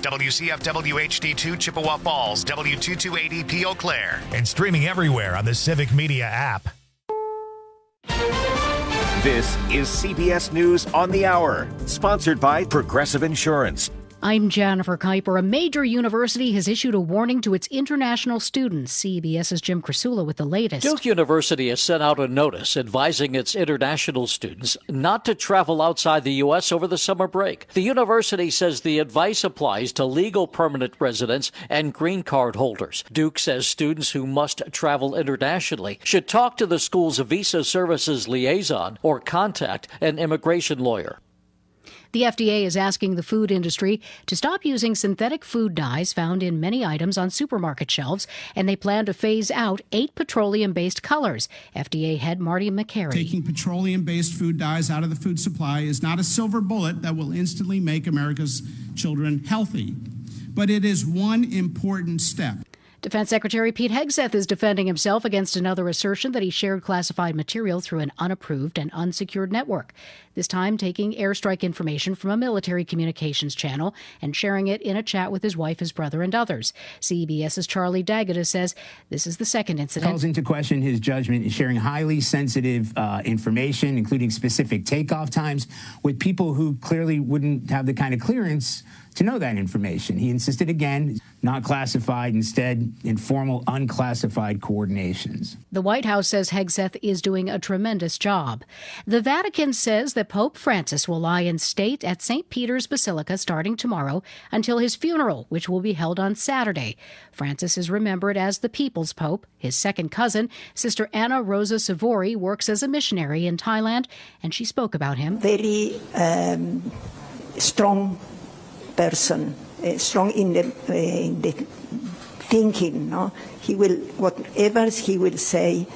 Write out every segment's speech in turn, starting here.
WCFW HD2 Chippewa Falls, W228EP Eau Claire, and streaming everywhere on the Civic Media app. This is CBS News on the Hour, sponsored by Progressive Insurance. I'm Jennifer Kuiper. A major university has issued a warning to its international students. CBS's Jim Krasula with the latest. Duke University has sent out a notice advising its international students not to travel outside the U.S. over the summer break. The university says the advice applies to legal permanent residents and green card holders. Duke says students who must travel internationally should talk to the school's visa services liaison or contact an immigration lawyer. The FDA is asking the food industry to stop using synthetic food dyes found in many items on supermarket shelves, and they plan to phase out 8 petroleum-based colors. FDA head Marty McCary. Taking petroleum-based food dyes out of the food supply is not a silver bullet that will instantly make America's children healthy, but it is one important step. Defense Secretary Pete Hegseth is defending himself against another assertion that he shared classified material through an unapproved and unsecured network, this time taking airstrike information from a military communications channel and sharing it in a chat with his wife, his brother, and others. CBS's Charlie D'Agata says this is the second incident. Calls into question his judgment in sharing highly sensitive information, including specific takeoff times, with people who clearly wouldn't have the kind of clearance to know that information. He insisted again, not classified, instead informal, unclassified coordinations. The White House says Hegseth is doing a tremendous job. The Vatican says that Pope Francis will lie in state at St. Peter's Basilica starting tomorrow until his funeral, which will be held on Saturday. Francis is remembered as the People's Pope. His second cousin, Sister Anna Rosa Savori, works as a missionary in Thailand, and she spoke about him. Very strong person, strong in the thinking. No, he will whatever he will say.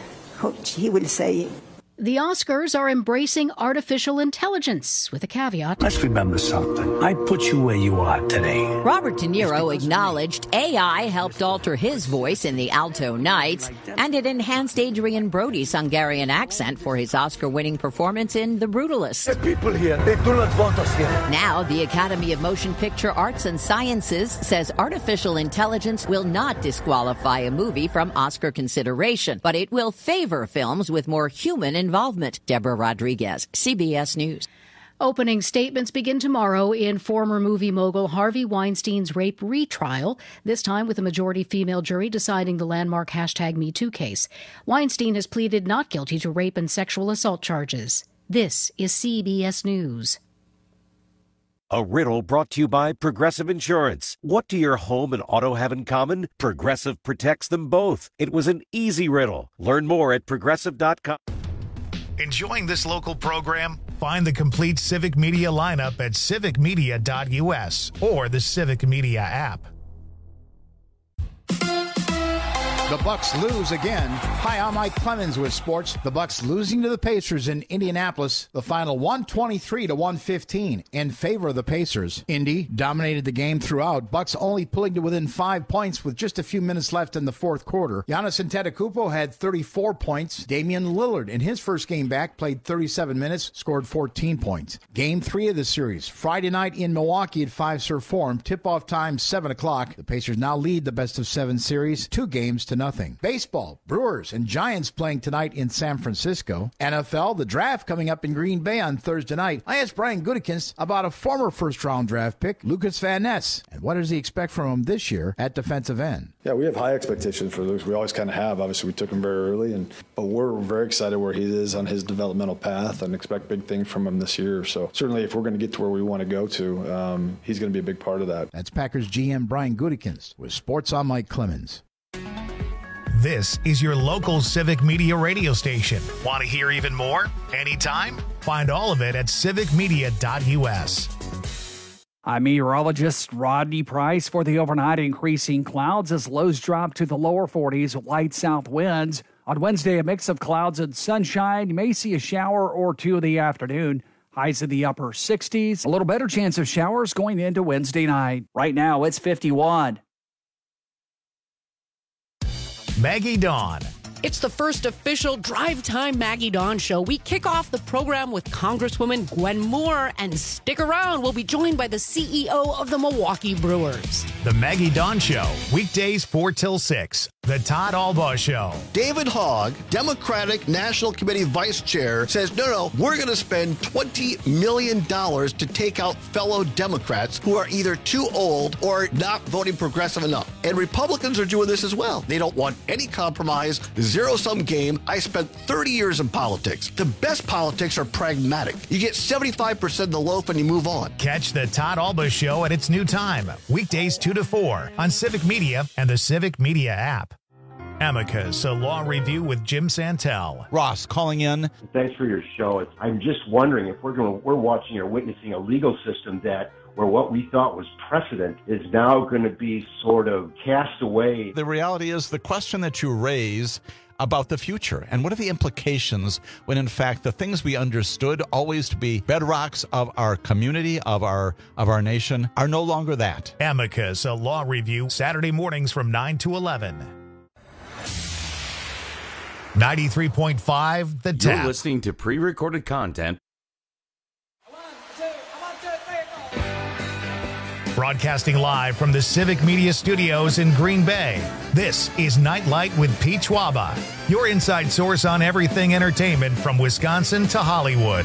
The Oscars are embracing artificial intelligence with a caveat. Let's remember something. I put you where you are today. Robert De Niro acknowledged AI helped alter his voice in The Alto Nights, and it enhanced Adrian Brody's Hungarian accent for his Oscar-winning performance in The Brutalist. The people here, they do not want us here. Now, the Academy of Motion Picture Arts and Sciences says artificial intelligence will not disqualify a movie from Oscar consideration, but it will favor films with more human involvement. Deborah Rodriguez, CBS News. Opening statements begin tomorrow in former movie mogul Harvey Weinstein's rape retrial, this time with a majority female jury deciding the landmark #MeToo case. Weinstein has pleaded not guilty to rape and sexual assault charges. This is CBS News. A riddle brought to you by Progressive Insurance. What do your home and auto have in common? Progressive protects them both. It was an easy riddle. Learn more at Progressive.com. Enjoying this local program? Find the complete Civic Media lineup at civicmedia.us or the Civic Media app. The Bucks lose again. Hi, I'm Mike Clemens with sports. The Bucks losing to the Pacers in Indianapolis. The final 123-115 in favor of the Pacers. Indy dominated the game throughout. Bucks only pulling to within 5 points with just a few minutes left in the fourth quarter. Giannis Antetokounmpo had 34 points. Damian Lillard, in his first game back, played 37 minutes, scored 14 points. Game 3 of the series, Friday night in Milwaukee at Fiserv Forum. Tip-off time, 7 o'clock. The Pacers now lead the best-of-7 series, 2 games to nothing. Baseball, Brewers and Giants playing tonight in San Francisco. NFL, the draft coming up in Green Bay on Thursday night. I asked Brian Gutekunst about a former first-round draft pick, Lucas Van Ness, and what does he expect from him this year at defensive end? Yeah, we have high expectations for Lucas. We always kind of have. Obviously, we took him very early, but we're very excited where he is on his developmental path and expect big things from him this year. So certainly, if we're going to get to where we want to go to, he's going to be a big part of that. That's Packers GM Brian Gutekunst with Sports on Mike Clemens. This is your local Civic Media radio station. Want to hear even more? Anytime? Find all of it at civicmedia.us. I'm meteorologist Rodney Price. For the overnight, increasing clouds as lows drop to the lower 40s with light south winds. On Wednesday, a mix of clouds and sunshine. You may see a shower or two in the afternoon. Highs in the upper 60s. A little better chance of showers going into Wednesday night. Right now, it's 51. Maggie Dawn It's the first official Drive Time Maggie Dawn show. We kick off the program with Congresswoman Gwen Moore, and stick around. We'll be joined by the CEO of the Milwaukee Brewers. The Maggie Dawn Show, weekdays 4 till 6. The Todd Albaugh Show. David Hogg, Democratic National Committee Vice Chair, says, no, we're going to spend $20 million to take out fellow Democrats who are either too old or not voting progressive enough. And Republicans are doing this as well. They don't want any compromise, zero-sum game. I spent 30 years in politics. The best politics are pragmatic. You get 75% of the loaf and you move on. Catch the Todd Albaugh Show at its new time, weekdays 2 to 4 on Civic Media and the Civic Media app. Amicus, a law review with Jim Santel. Ross calling in. Thanks for your show. I'm just wondering if we're watching or witnessing a legal system where what we thought was precedent is now going to be sort of cast away. The reality is the question that you raise about the future and what are the implications when in fact the things we understood always to be bedrocks of our community, of our nation, are no longer that. Amicus, a law review, Saturday mornings from 9 to 11. 93.5 The Tap. You're listening to pre-recorded content. Broadcasting live from the Civic Media Studios in Green Bay, this is Nightlight with Pete Schwaba, your inside source on everything entertainment from Wisconsin to Hollywood.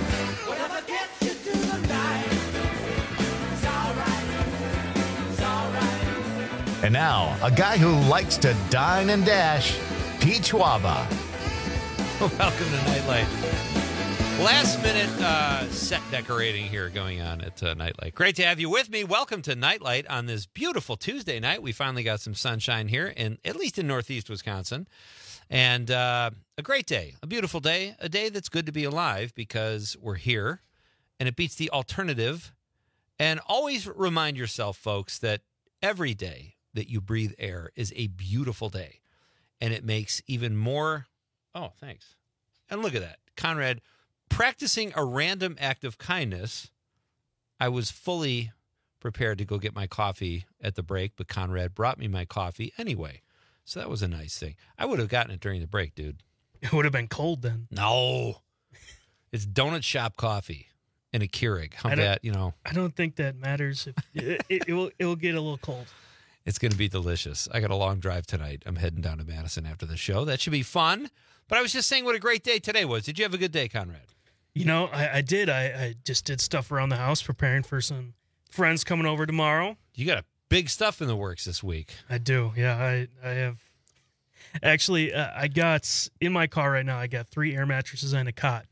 And now, a guy who likes to dine and dash, Pete Schwaba. Welcome to Nightlight. Last minute set decorating here going on at Nightlight. Great to have you with me. Welcome to Nightlight on this beautiful Tuesday night. We finally got some sunshine here, at least in northeast Wisconsin. And a great day, a beautiful day, a day that's good to be alive because we're here and it beats the alternative. And always remind yourself, folks, that every day that you breathe air is a beautiful day. And it makes even more. Oh, thanks. And look at that. Conrad, practicing a random act of kindness. I was fully prepared to go get my coffee at the break, but Conrad brought me my coffee anyway. So that was a nice thing. I would have gotten it during the break, dude. It would have been cold then. No. It's donut shop coffee and a Keurig. How bad, I don't think that matters. It will get a little cold. It's going to be delicious. I got a long drive tonight. I'm heading down to Madison after the show. That should be fun. But I was just saying what a great day today was. Did you have a good day, Conrad? I did. I just did stuff around the house, preparing for some friends coming over tomorrow. You got big stuff in the works this week. I do. Yeah, I have. Actually, I got, in my car right now, I got 3 air mattresses and a cot.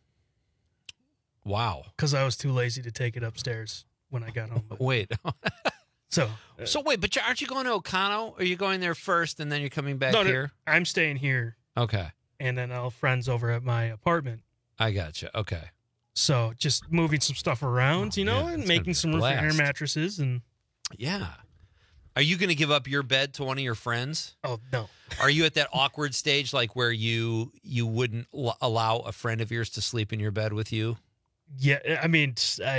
Wow. Because I was too lazy to take it upstairs when I got home. Wait. So wait, but aren't you going to O'Connell? Or are you going there first and then you're coming back here? No, I'm staying here. Okay. And then I'll have friends over at my apartment. I gotcha. Okay. So just moving some stuff around, and making some room for air mattresses. And yeah. Are you going to give up your bed to one of your friends? Oh, no. Are you at that awkward stage like where you wouldn't allow a friend of yours to sleep in your bed with you? Yeah, I mean,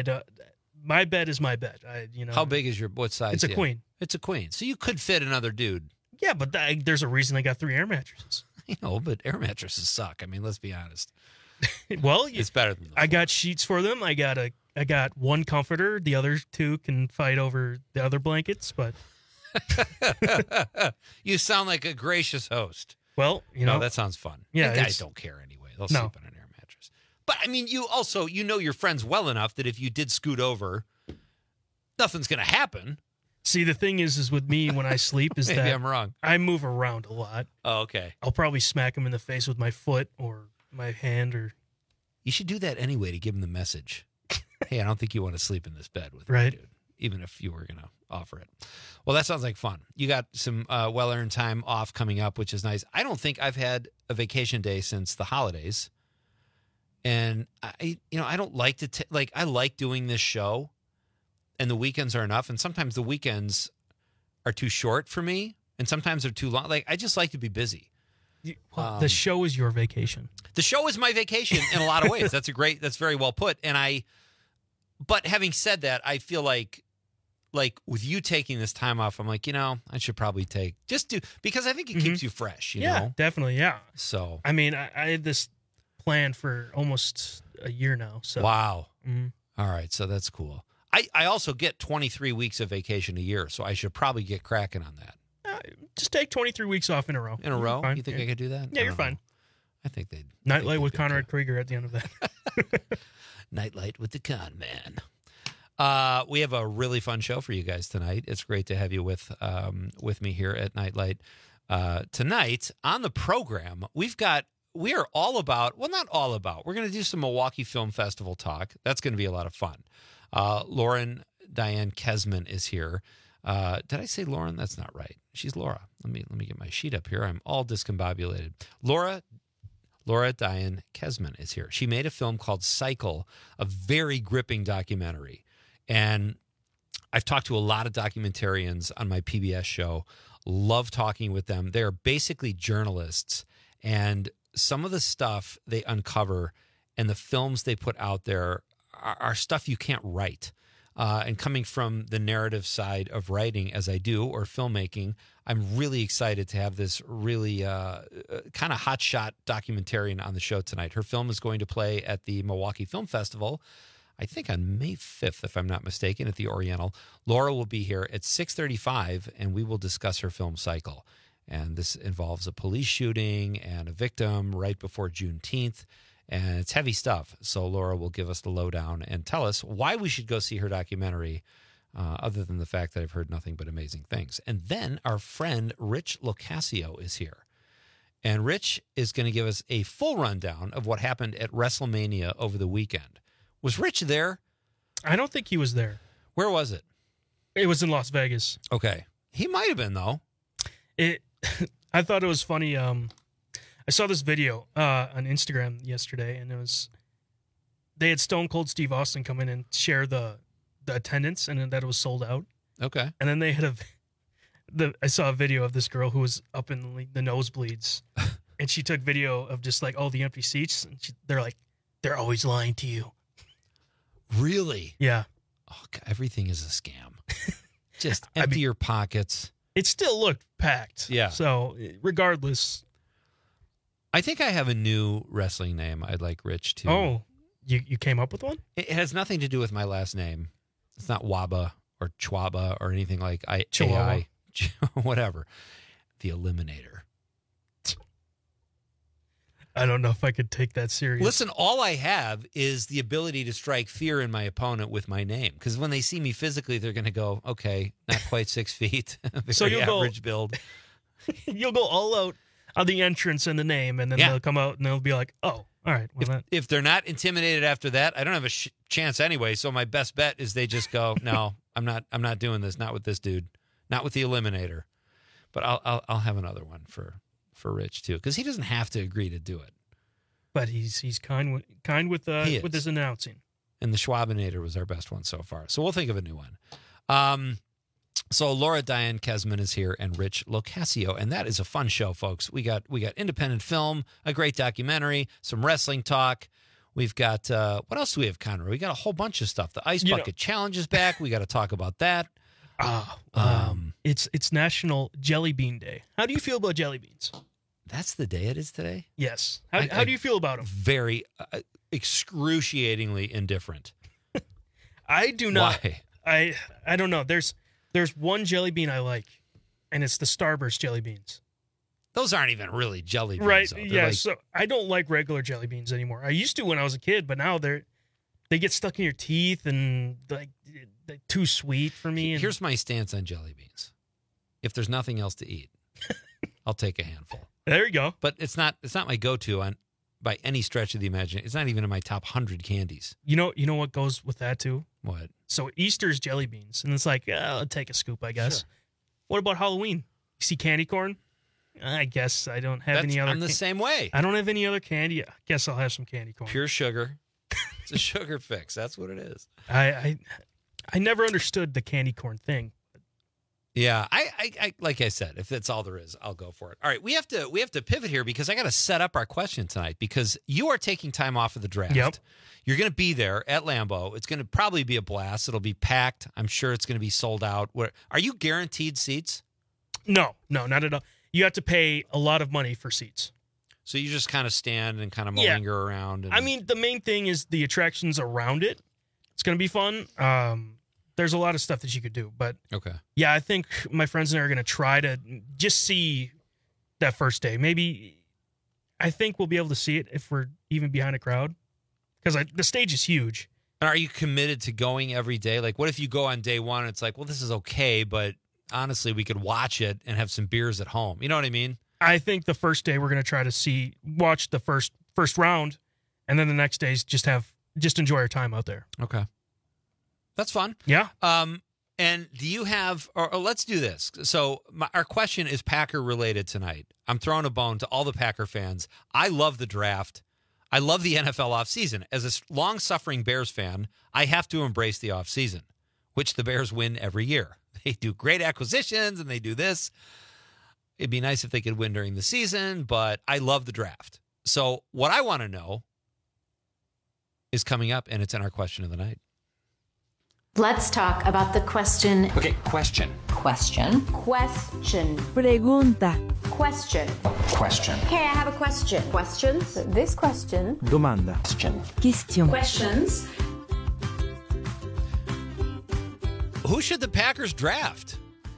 my bed is my bed. How big is what size? It's a queen. It's a queen. So you could fit another dude. Yeah, but there's a reason I got 3 air mattresses. But air mattresses suck. I mean, let's be honest. Well, it's better than those. I got sheets for them. I got one comforter. The other 2 can fight over the other blankets, but you sound like a gracious host. Well, no, that sounds fun. Yeah, and guys don't care anyway. They'll sleep on an air mattress. But I mean, you also know your friends well enough that if you did scoot over, nothing's going to happen. See, the thing is with me when I sleep is Maybe that I'm wrong. I move around a lot. Oh, okay. I'll probably smack him in the face with my foot or my hand. Or you should do that anyway to give him the message. Hey, I don't think you want to sleep in this bed with me, dude, even if you were going to offer it. Well, that sounds like fun. You got some well-earned time off coming up, which is nice. I don't think I've had a vacation day since the holidays. And I don't like to I like doing this show. And the weekends are enough. And sometimes the weekends are too short for me. And sometimes they're too long. Like, I just like to be busy. The show is your vacation. The show is my vacation in a lot of ways. That's very well put. But having said that, I feel like like with you taking this time off, I'm like, I should probably because I think it keeps you fresh, you know? Definitely. Yeah. So, I mean, I had this planned for almost a year now. So wow. All right. So that's cool. I also get 23 weeks of vacation a year, so I should probably get cracking on that. Just take 23 weeks off in a row. In a row? You think I could do that? Yeah, you're fine. I think they'd. Nightlight with Conrad Krieger at the end of that. Nightlight with the Con Man. We have a really fun show for you guys tonight. It's great to have you with me here at Nightlight. Tonight on the program, we are all about, well, not all about, we're going to do some Milwaukee Film Festival talk. That's going to be a lot of fun. Lauren Diane Kesman is here. Did I say Lauren? That's not right. She's Laura. Let me get my sheet up here. I'm all discombobulated. Laura Diane Kesman is here. She made a film called Cycle, a very gripping documentary. And I've talked to a lot of documentarians on my PBS show. Love talking with them. They're basically journalists. And some of the stuff they uncover and the films they put out there are stuff you can't write. And coming from the narrative side of writing, as I do, or filmmaking, I'm really excited to have this really kind of hotshot documentarian on the show tonight. Her film is going to play at the Milwaukee Film Festival, I think on May 5th, if I'm not mistaken, at the Oriental. Laura will be here at 6:35, and we will discuss her film Cycle. And this involves a police shooting and a victim right before Juneteenth. And it's heavy stuff. So Laura will give us the lowdown and tell us why we should go see her documentary, other than the fact that I've heard nothing but amazing things. And then our friend Rich Locascio is here. And Rich is going to give us a full rundown of what happened at WrestleMania over the weekend. Was Rich there? I don't think he was there. Where was it? It was in Las Vegas. Okay. He might have been, though. I thought it was funny. I saw this video on Instagram yesterday, and they had Stone Cold Steve Austin come in and share the attendance, and that it was sold out. Okay. And then they had I saw a video of this girl who was up in the nosebleeds, and she took video of just like all the empty seats, and they're like, they're always lying to you. Really? Yeah. Oh, God, everything is a scam. Just empty your pockets. It still looked packed. Yeah. So regardless. I think I have a new wrestling name I'd like Rich to. Oh, you came up with one? It has nothing to do with my last name. It's not Waba or Chwaba or anything like Chihuahua. Whatever. The Eliminator. I don't know if I could take that serious. Listen, all I have is the ability to strike fear in my opponent with my name. Because when they see me physically, they're going to go, okay, not quite 6 feet. So you'll average build. You'll go all out on the entrance and the name, and then they'll come out and they'll be like, oh, all right. Well, if they're not intimidated after that, I don't have a chance anyway. So my best bet is they just go, no, I'm not doing this. Not with this dude. Not with the Eliminator. But I'll have another one for Rich too, because he doesn't have to agree to do it. But he's kind with his announcing. And the Schwabinator was our best one so far. So we'll think of a new one. So Laura Diane Kesman is here and Rich Locascio, and that is a fun show, folks. We got independent film, a great documentary, some wrestling talk. We've got what else do we have, Conroy? We got a whole bunch of stuff. The Ice Bucket Challenge is back. We got to talk about that. It's National Jelly Bean Day. How do you feel about jelly beans? That's the day it is today? Yes. How do you feel about them? Very excruciatingly indifferent. I do not. Why? I don't know. There's one jelly bean I like, and it's the Starburst jelly beans. Those aren't even really jelly beans. Right, though. yeah. So I don't like regular jelly beans anymore. I used to when I was a kid, but now they get stuck in your teeth and they're too sweet for me. Here's my stance on jelly beans. If there's nothing else to eat, I'll take a handful. There you go. But it's not my go-to by any stretch of the imagination. It's not even in my top 100 candies. You know what goes with that too? What? So Easter's jelly beans, and it's like, I'll take a scoop, I guess. Sure. What about Halloween? You see candy corn? I guess I don't have any other. I'm the same way. I don't have any other candy. I guess I'll have some candy corn. Pure sugar. It's a sugar fix. That's what it is. I never understood the candy corn thing. Yeah, I like I said, if that's all there is, I'll go for it. All right, we have to pivot here because I got to set up our question tonight because you are taking time off of the draft. Yep. You're going to be there at Lambeau. It's going to probably be a blast. It'll be packed. I'm sure it's going to be sold out. Are you guaranteed seats? No, not at all. You have to pay a lot of money for seats. So you just kind of stand and kind of linger around. I mean, the main thing is the attractions around it. It's going to be fun. There's a lot of stuff that you could do, but yeah, I think my friends and I are going to try to just see that first day. Maybe I think we'll be able to see it if we're even behind a crowd because the stage is huge. And are you committed to going every day? Like, what if you go on day one and it's like, well, this is okay, but honestly, we could watch it and have some beers at home. You know what I mean? I think the first day we're going to try to watch the first round, and then the next days just enjoy our time out there. Okay. That's fun. Yeah. And do you have, or let's do this. So our question is Packer related tonight. I'm throwing a bone to all the Packer fans. I love the draft. I love the NFL offseason. As a long-suffering Bears fan, I have to embrace the offseason, which the Bears win every year. They do great acquisitions and they do this. It'd be nice if they could win during the season, but I love the draft. So what I want to know is coming up, and it's in our question of the night. Let's talk about the question. Okay, question. Question. Pregunta. Question. Okay, I have a question. Questions? This question. Domanda. Question. Questions. Who should the Packers draft?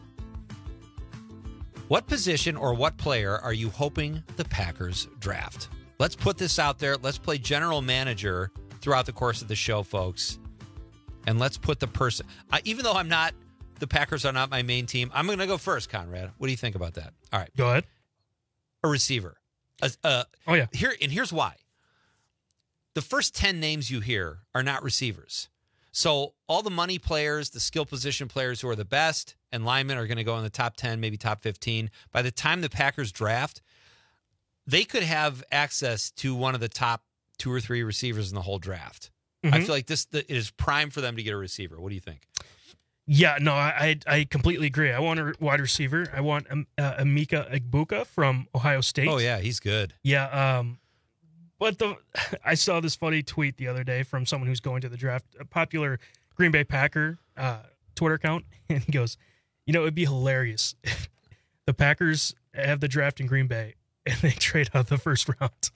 What position or what player are you hoping the Packers draft? Let's put this out there. Let's play general manager throughout the course of the show, folks. And let's put the person, even though the Packers are not my main team, I'm going to go first, Conrad. What do you think about that? All right. Go ahead. A receiver. Yeah. Here's why. The first 10 names you hear are not receivers. So all the money players, the skill position players who are the best, and linemen are going to go in the top 10, maybe top 15. By the time the Packers draft, they could have access to one of the top 2 or 3 receivers in the whole draft. I feel like it is prime for them to get a receiver. What do you think? Yeah, no, I completely agree. I want a wide receiver. I want Emeka Egbuka from Ohio State. Oh, yeah, he's good. Yeah, but I saw this funny tweet the other day from someone who's going to the draft, a popular Green Bay Packer Twitter account, and he goes, it'd be hilarious if the Packers have the draft in Green Bay and they trade out the first round.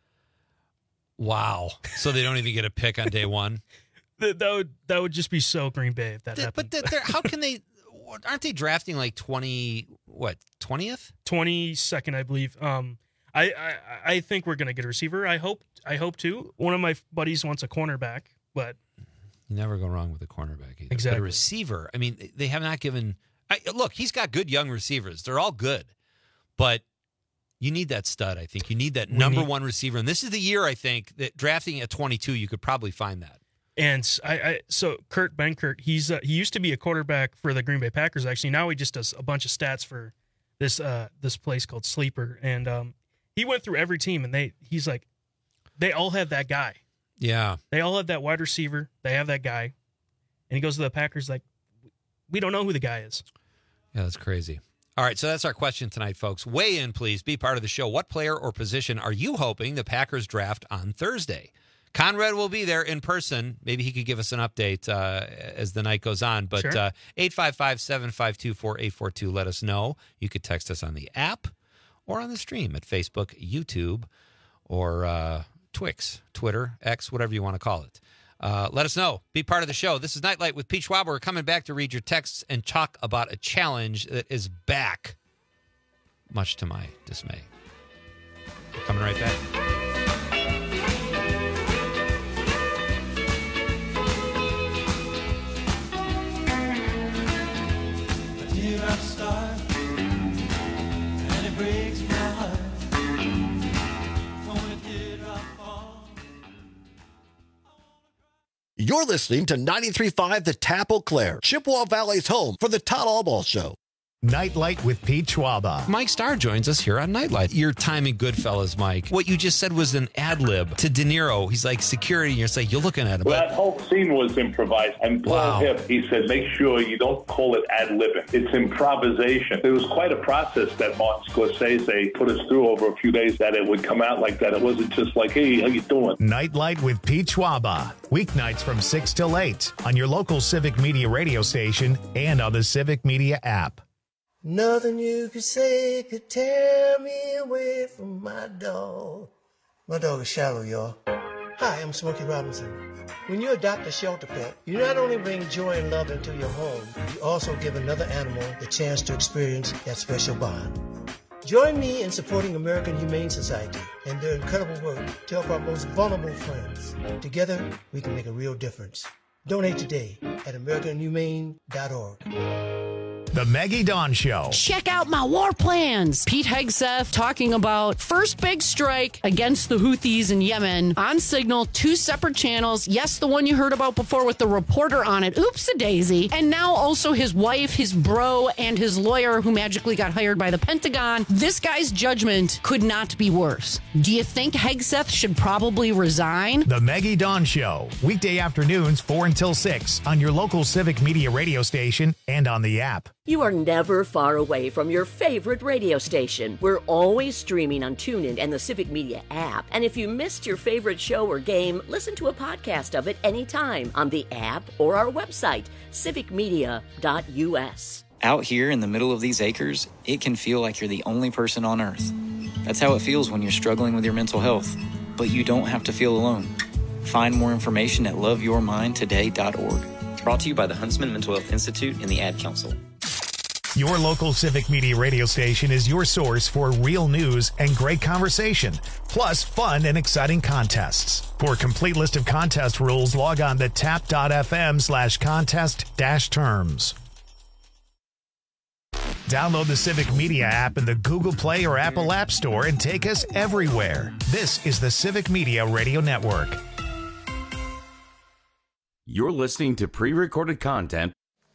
Wow. So they don't even get a pick on day one? That would just be so Green Bay if that happened. But how can they – aren't they drafting like 20th? 22nd, I believe. I think we're going to get a receiver. I hope to. One of my buddies wants a cornerback, but – You never go wrong with a cornerback either. Exactly. But a receiver, I mean, they have not given – look, he's got good young receivers. They're all good. But – you need that stud, I think. You need that number one receiver. And this is the year, I think, that drafting at 22, you could probably find that. And so Kurt Benkert, he used to be a quarterback for the Green Bay Packers, actually. Now he just does a bunch of stats for this place called Sleeper. And he went through every team, and he's like, they all have that guy. Yeah. They all have that wide receiver. They have that guy. And he goes to the Packers like, we don't know who the guy is. Yeah, that's crazy. All right, so that's our question tonight, folks. Weigh in, please. Be part of the show. What player or position are you hoping the Packers draft on Thursday? Conrad will be there in person. Maybe he could give us an update as the night goes on. But sure. 855-752-4842, let us know. You could text us on the app or on the stream at Facebook, YouTube, or Twix, Twitter, X, whatever you want to call it. Let us know. Be part of the show. This is Nightlight with Pete Schwab. We're coming back to read your texts and talk about a challenge that is back, much to my dismay. Coming right back. You're listening to 93.5 The Tap Eau Claire, Chippewa Valley's home for the Todd Albaugh Show. Nightlight with Pete Schwaba. Mike Starr joins us here on Nightlight. Your time in Goodfellas, Mike. What you just said was an ad lib to De Niro. He's like security, and you're like, you're looking at him. Well, that whole scene was improvised. And Paul Hip, he said, make sure you don't call it ad libbing. It's improvisation. It was quite a process that Martin Scorsese put us through over a few days that it would come out like that. It wasn't just like, hey, how you doing? Nightlight with Pete Schwaba. Weeknights from 6 till 8 on your local Civic Media radio station and on the Civic Media app. Nothing you could say could tear me away from my dog. My dog is Shallow, y'all. Hi, I'm Smokey Robinson. When you adopt a shelter pet, you not only bring joy and love into your home, you also give another animal the chance to experience that special bond. Join me in supporting American Humane Society and their incredible work to help our most vulnerable friends. Together, we can make a real difference. Donate today at AmericanHumane.org. The Maggie Dawn Show. Check out my war plans. Pete Hegseth talking about first big strike against the Houthis in Yemen on Signal, 2 separate channels. Yes, the one you heard about before with the reporter on it. Oops-a-daisy. And now also his wife, his bro, and his lawyer who magically got hired by the Pentagon. This guy's judgment could not be worse. Do you think Hegseth should probably resign? The Maggie Dawn Show. Weekday afternoons 4 until 6 on your local Civic Media radio station and on the app. You are never far away from your favorite radio station. We're always streaming on TuneIn and the Civic Media app. And if you missed your favorite show or game, listen to a podcast of it anytime on the app or our website, civicmedia.us. Out here in the middle of these acres, it can feel like you're the only person on Earth. That's how it feels when you're struggling with your mental health. But you don't have to feel alone. Find more information at loveyourmindtoday.org. Brought to you by the Huntsman Mental Health Institute and the Ad Council. Your local Civic Media radio station is your source for real news and great conversation, plus fun and exciting contests. For a complete list of contest rules, log on to tap.fm/contest-terms. Download the Civic Media app in the Google Play or Apple App Store and take us everywhere. This is the Civic Media Radio Network. You're listening to pre-recorded content.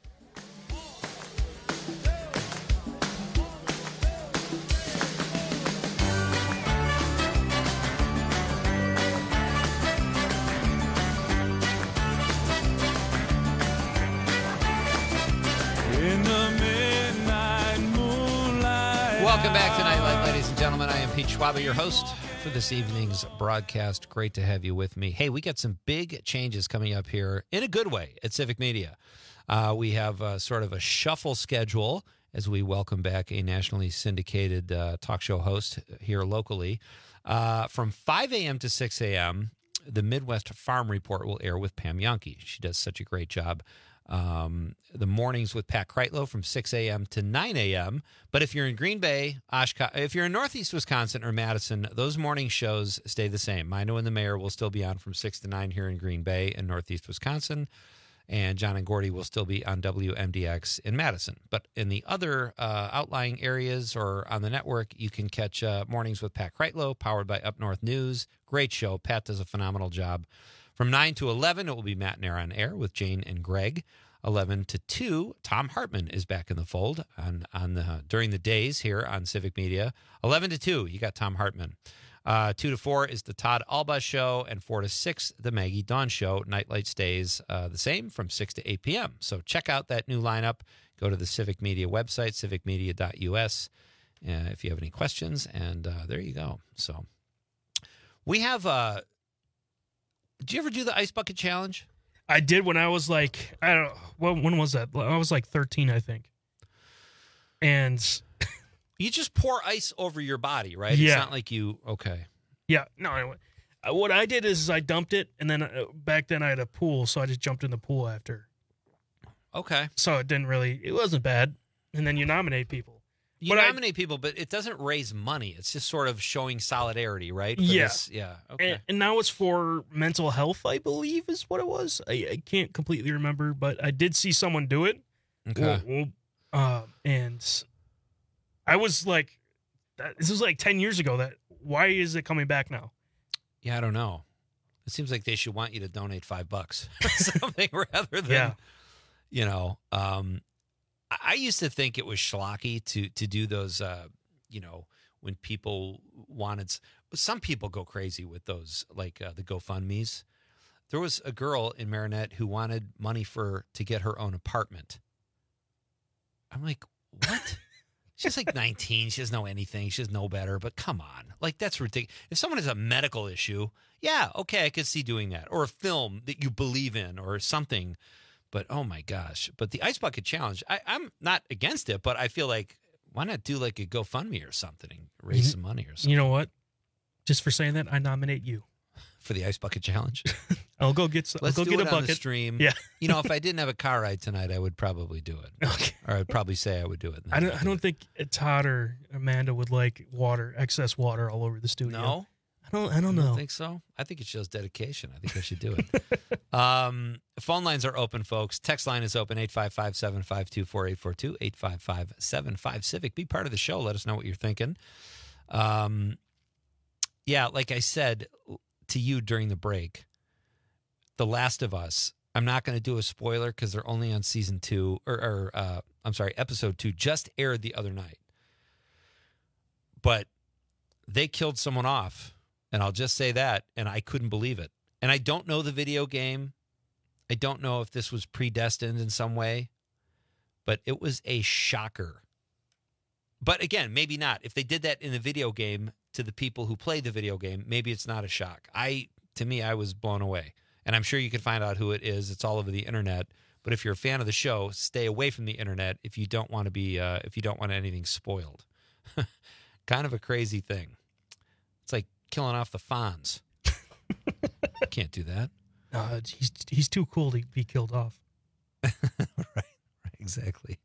Welcome back to Nightlight, ladies and gentlemen. I am Pete Schwaba, your host for this evening's broadcast. Great to have you with me. Hey, we got some big changes coming up here in a good way at Civic Media. We have sort of a shuffle schedule as we welcome back a nationally syndicated talk show host here locally. From 5 a.m. to 6 a.m., the Midwest Farm Report will air with Pam Yonke. She does such a great job. The mornings with Pat Kreitlow from 6 a.m. to 9 a.m. But if you're in Green Bay, Oshkosh, if you're in Northeast Wisconsin or Madison, those morning shows stay the same. Mino and the Mayor will still be on from 6 to 9 here in Green Bay and Northeast Wisconsin. And John and Gordy will still be on WMDX in Madison. But in the other outlying areas or on the network, you can catch Mornings with Pat Kreitlow, powered by Up North News. Great show. Pat does a phenomenal job. From 9 to 11, it will be Matt and Air on Air with Jane and Greg. 11 to 2, Tom Hartman is back in the fold during the days here on Civic Media. 11 to 2, you got Tom Hartman. 2 to 4 is the Todd Alba Show, and 4 to 6, the Maggie Dawn Show. Nightlight stays the same from 6 to 8 p.m. So check out that new lineup. Go to the Civic Media website, civicmedia.us, if you have any questions, and there you go. So we have... did you ever do the Ice Bucket Challenge? I did when I was like, I don't know, when was that? I was like 13, I think. And you just pour ice over your body, right? Yeah. It's not like you, okay. Yeah, no, what I did is I dumped it, and then back then I had a pool, so I just jumped in the pool after. Okay. So it wasn't bad. And then you nominate people. You nominate people, but it doesn't raise money. It's just sort of showing solidarity, right? Yeah. Yeah. Okay. And now it's for mental health, I believe, is what it was. I can't completely remember, but I did see someone do it. Okay. And I was like, this was like 10 years ago. Why is it coming back now? Yeah, I don't know. It seems like they should want you to donate $5 or something rather than, I used to think it was schlocky to do those, when people wanted. Some people go crazy with those, like the GoFundMes. There was a girl in Marinette who wanted money to get her own apartment. I'm like, what? She's like 19. She doesn't know anything. She doesn't know better. But come on. Like, that's ridiculous. If someone has a medical issue, yeah, okay, I could see doing that. Or a film that you believe in or something. But, oh, my gosh. But the Ice Bucket Challenge, I'm not against it, but I feel like, why not do like a GoFundMe or something and raise some money or something? You know what? Just for saying that, I nominate you. For the Ice Bucket Challenge? I'll go get some. Let's I'll go do get it a on bucket. the stream. Yeah. If I didn't have a car ride tonight, I would probably do it. Okay. Or I'd probably say I would do it. I don't think Todd or Amanda would like excess water all over the studio. No? I don't know. I think so. I think it shows dedication. I think I should do it. Phone lines are open, folks. Text line is open, 855-752-4842, 855-75-CIVIC. Be part of the show. Let us know what you're thinking. Like I said to you during the break, The Last of Us, I'm not going to do a spoiler because they're only on season 2, episode 2 just aired the other night. But they killed someone off, and I'll just say that, and I couldn't believe it. And I don't know the video game. I don't know if this was predestined in some way, but it was a shocker. But again, maybe not. If they did that in the video game to the people who played the video game, maybe it's not a shock. To me, I was blown away. And I'm sure you can find out who it is. It's all over the internet. But if you're a fan of the show, stay away from the internet if you don't want to be, if you don't want anything spoiled. Kind of a crazy thing. It's like killing off the Fonz. Can't do that. He's too cool to be killed off. Right, exactly.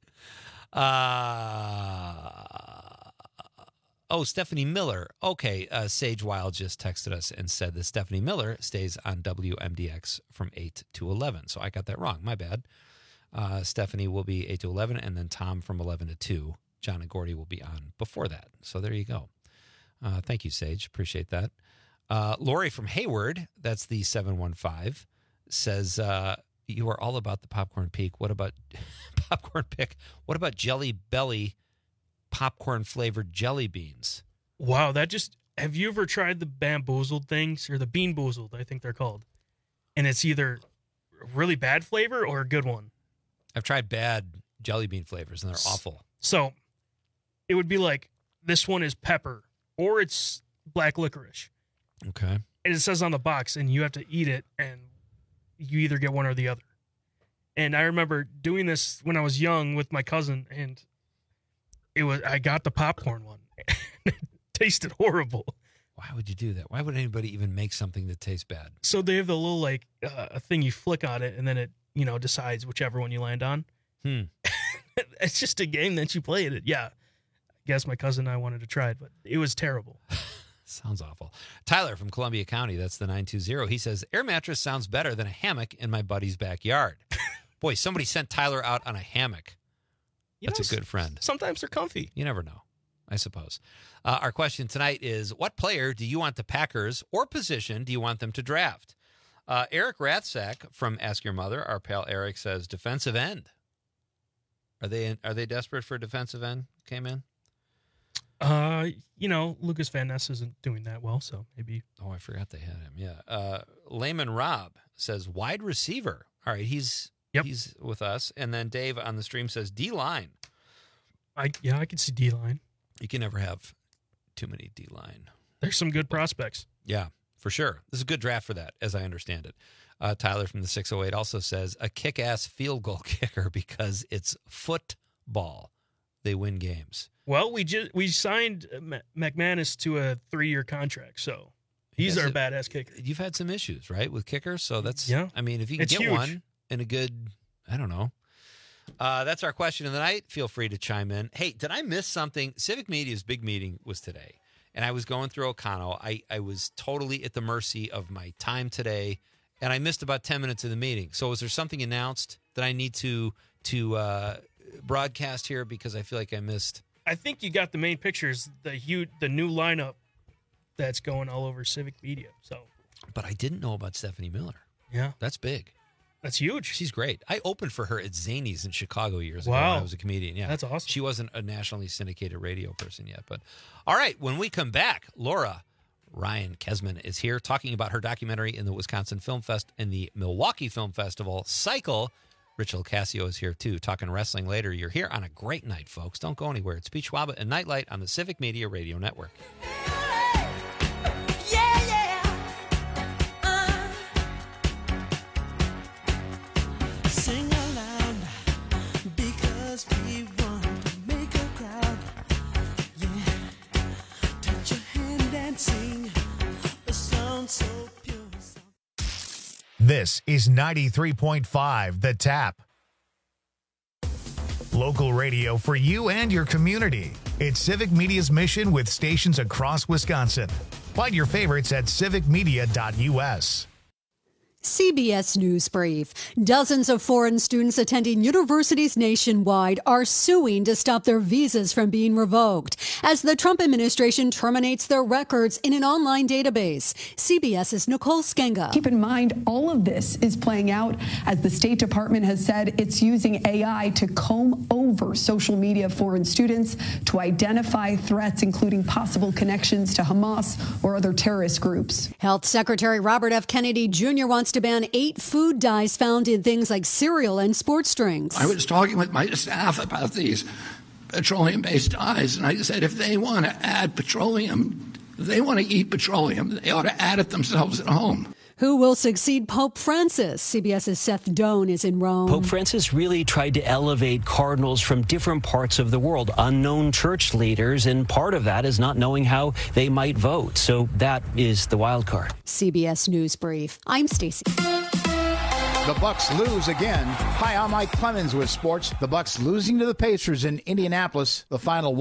Stephanie Miller. Okay, Sage Wild just texted us and said that Stephanie Miller stays on WMDX from 8 to 11. So I got that wrong. My bad. Stephanie will be 8 to 11, and then Tom from 11 to 2. John and Gordy will be on before that. So there you go. Thank you, Sage. Appreciate that. Lori from Hayward, that's the 715, says, you are all about the popcorn peak. What about popcorn pick? What about Jelly Belly popcorn flavored jelly beans? Wow, have you ever tried the Bamboozled things or the Bean Boozled, I think they're called? And it's either a really bad flavor or a good one. I've tried bad jelly bean flavors and they're awful. So it would be like, this one is pepper or it's black licorice. Okay. And it says on the box, and you have to eat it, and you either get one or the other. And I remember doing this when I was young with my cousin, and I got the popcorn one. It tasted horrible. Why would you do that? Why would anybody even make something that tastes bad? So they have the little a thing you flick on it, and then it decides whichever one you land on. It's just a game that you play it. Yeah, I guess my cousin and I wanted to try it, but it was terrible. Sounds awful. Tyler from Columbia County, that's the 920. He says, air mattress sounds better than a hammock in my buddy's backyard. Boy, somebody sent Tyler out on a hammock. That's a good friend. Sometimes they're comfy. You never know, I suppose. Our question tonight is, what player do you want the Packers, or position do you want them to draft? Eric Rathsack from Ask Your Mother, our pal Eric, says defensive end. Are they desperate for a defensive end? Came in? Lucas Van Ness isn't doing that well, so maybe. Oh, I forgot they had him. Yeah. Layman Rob says wide receiver. All right, he's with us. And then Dave on the stream says D-line. I can see D-line. You can never have too many D-line. There's some good prospects. Yeah, for sure. This is a good draft for that, as I understand it. Tyler from the 608 also says a kick-ass field goal kicker because it's football. They win games. Well, we signed McManus to a 3-year contract, so he's our badass kicker. You've had some issues, right, with kickers? So that's, I mean, if you can it's get huge. one in a good, I don't know. That's our question of the night. Feel free to chime in. Hey, did I miss something? Civic Media's big meeting was today, and I was going through O'Connell. I was totally at the mercy of my time today, and I missed about 10 minutes of the meeting. So was there something announced that I need to broadcast here, because I feel like I missed? I think you got the main pictures, the new lineup that's going all over Civic Media. So, but I didn't know about Stephanie Miller. Yeah, that's big. That's huge. She's great. I opened for her at Zanies in Chicago years ago Wow. when I was a comedian. Yeah, That's awesome. She wasn't a nationally syndicated radio person yet. But all right, when we come back, Laura Ryan Kesman is here talking about her documentary in the Wisconsin Film Fest and the Milwaukee Film Festival, Cycle. Rich Ocasio is here, too, talking wrestling later. You're here on a great night, folks. Don't go anywhere. It's Pete Schwaba and Nightlight on the Civic Media Radio Network. Sing aloud because we want to make a crowd. Yeah, touch your hand and sing a song so pure. This is 93.5 The Tap. Local radio for you and your community. It's Civic Media's mission with stations across Wisconsin. Find your favorites at civicmedia.us. CBS News Brief. Dozens of foreign students attending universities nationwide are suing to stop their visas from being revoked as the Trump administration terminates their records in an online database. CBS's Nicole Skenga. Keep in mind, all of this is playing out as the State Department has said it's using AI to comb over social media of foreign students to identify threats, including possible connections to Hamas or other terrorist groups. Health Secretary Robert F. Kennedy Jr. wants to ban 8 food dyes found in things like cereal and sports drinks. I was talking with my staff about these petroleum-based dyes, and I said if they want to add petroleum, if they want to eat petroleum, they ought to add it themselves at home. Who will succeed Pope Francis? CBS's Seth Doan is in Rome. Pope Francis really tried to elevate cardinals from different parts of the world, unknown church leaders, and part of that is not knowing how they might vote. So that is the wild card. CBS News Brief. I'm Stacey. The Bucks lose again. Hi, I'm Mike Clemens with sports. The Bucks losing to the Pacers in Indianapolis. The final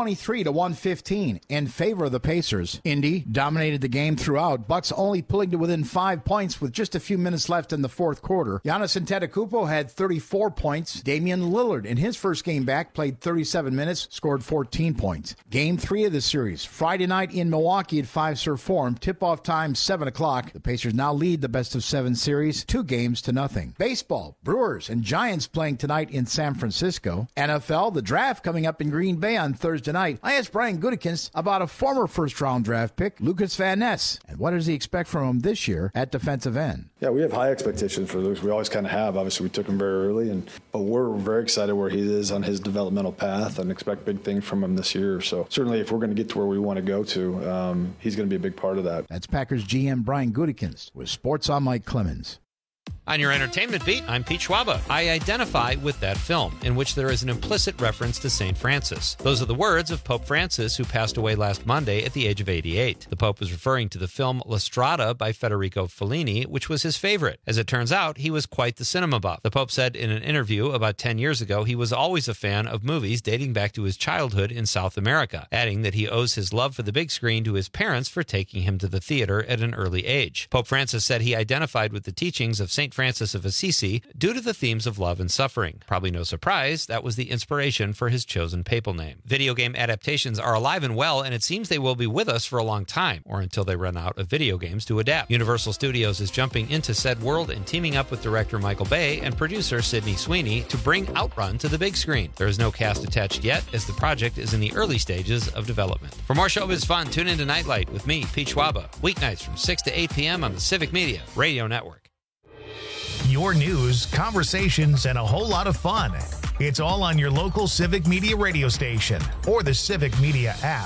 123-115 in favor of the Pacers. Indy dominated the game throughout. Bucks only pulling to within 5 points with just a few minutes left in the fourth quarter. Giannis Antetokounmpo had 34 points. Damian Lillard, in his first game back, played 37 minutes, scored 14 points. Game 3 of the series, Friday night in Milwaukee at Fiserv Forum. Tip-off time, 7 o'clock. The Pacers now lead the best-of-7 series, 2 games to nothing. Baseball, Brewers and Giants playing tonight in San Francisco. NFL, the draft coming up in Green Bay on Thursday night. I asked Brian Gutekunst about a former first-round draft pick, Lucas Van Ness, and what does he expect from him this year at defensive end? Yeah, we have high expectations for Lucas. We always kind of have. Obviously, we took him very early, but we're very excited where he is on his developmental path and expect big things from him this year. So certainly, if we're going to get to where we want to go to, he's going to be a big part of that. That's Packers GM Brian Gutekunst with Sports on Mike Clemens. On your entertainment beat, I'm Pete Schwaba. I identify with that film, in which there is an implicit reference to St. Francis. Those are the words of Pope Francis, who passed away last Monday at the age of 88. The Pope was referring to the film La Strada by Federico Fellini, which was his favorite. As it turns out, he was quite the cinema buff. The Pope said in an interview about 10 years ago he was always a fan of movies dating back to his childhood in South America, adding that he owes his love for the big screen to his parents for taking him to the theater at an early age. Pope Francis said he identified with the teachings of St. Francis of Assisi due to the themes of love and suffering. Probably no surprise, that was the inspiration for his chosen papal name. Video game adaptations are alive and well, and it seems they will be with us for a long time, or until they run out of video games to adapt. Universal Studios is jumping into said world and teaming up with director Michael Bay and producer Sydney Sweeney to bring Outrun to the big screen. There is no cast attached yet, as the project is in the early stages of development. For more showbiz fun, tune into Nightlight with me, Pete Schwaba, weeknights from 6 to 8 p.m. on the Civic Media Radio Network. Your news, conversations, and a whole lot of fun. It's all on your local Civic Media radio station or the Civic Media app.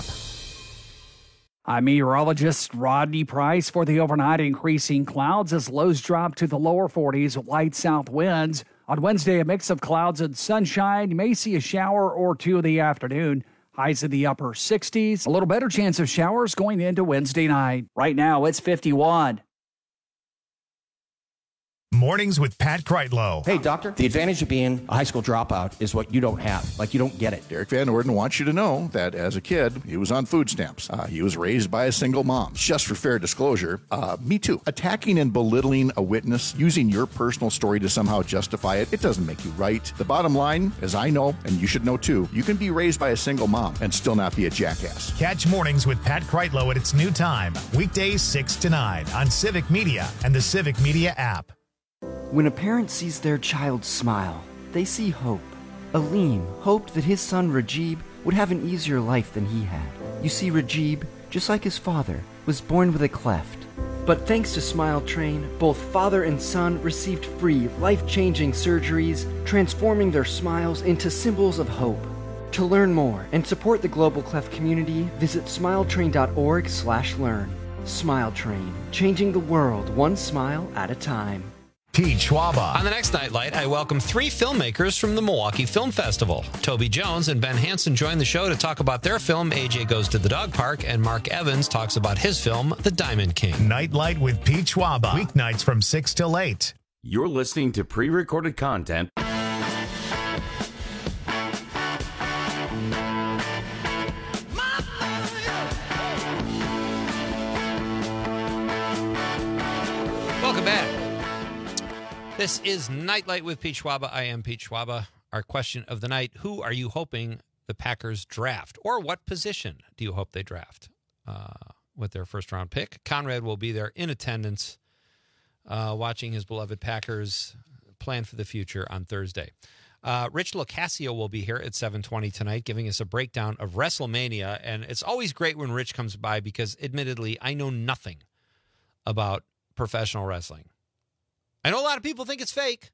I'm meteorologist Rodney Price. For the overnight, increasing clouds as lows drop to the lower 40s, light south winds. On Wednesday, a mix of clouds and sunshine. You may see a shower or two in the afternoon. Highs in the upper 60s. A little better chance of showers going into Wednesday night. Right now, it's 51. Mornings with Pat Kreitlow. Hey, doctor, the advantage of being a high school dropout is what you don't have. Like, you don't get it. Derek Van Orden wants you to know that as a kid, he was on food stamps. He was raised by a single mom. Just for fair disclosure, me too. Attacking and belittling a witness, using your personal story to somehow justify it, it doesn't make you right. The bottom line, as I know, and you should know too, you can be raised by a single mom and still not be a jackass. Catch Mornings with Pat Kreitlow at its new time, weekdays 6 to 9 on Civic Media and the Civic Media app. When a parent sees their child smile, they see hope. Aleem hoped that his son Rajib would have an easier life than he had. You see, Rajib, just like his father, was born with a cleft. But thanks to Smile Train, both father and son received free, life-changing surgeries, transforming their smiles into symbols of hope. To learn more and support the Global Cleft community, visit smiletrain.org/learn. Smile Train, changing the world one smile at a time. Pete Schwaba. On the next Nightlight, I welcome 3 filmmakers from the Milwaukee Film Festival. Toby Jones and Ben Hansen join the show to talk about their film, AJ Goes to the Dog Park, and Mark Evans talks about his film, The Diamond King. Nightlight with Pete Schwaba. Weeknights from 6 till 8. You're listening to pre-recorded content. Welcome back. This is Nightlight with Pete Schwaba. I am Pete Schwaba. Our question of the night, who are you hoping the Packers draft? Or what position do you hope they draft with their first-round pick? Conrad will be there in attendance watching his beloved Packers plan for the future on Thursday. Rich Locascio will be here at 7:20 tonight giving us a breakdown of WrestleMania. And it's always great when Rich comes by because, admittedly, I know nothing about professional wrestling. I know a lot of people think it's fake.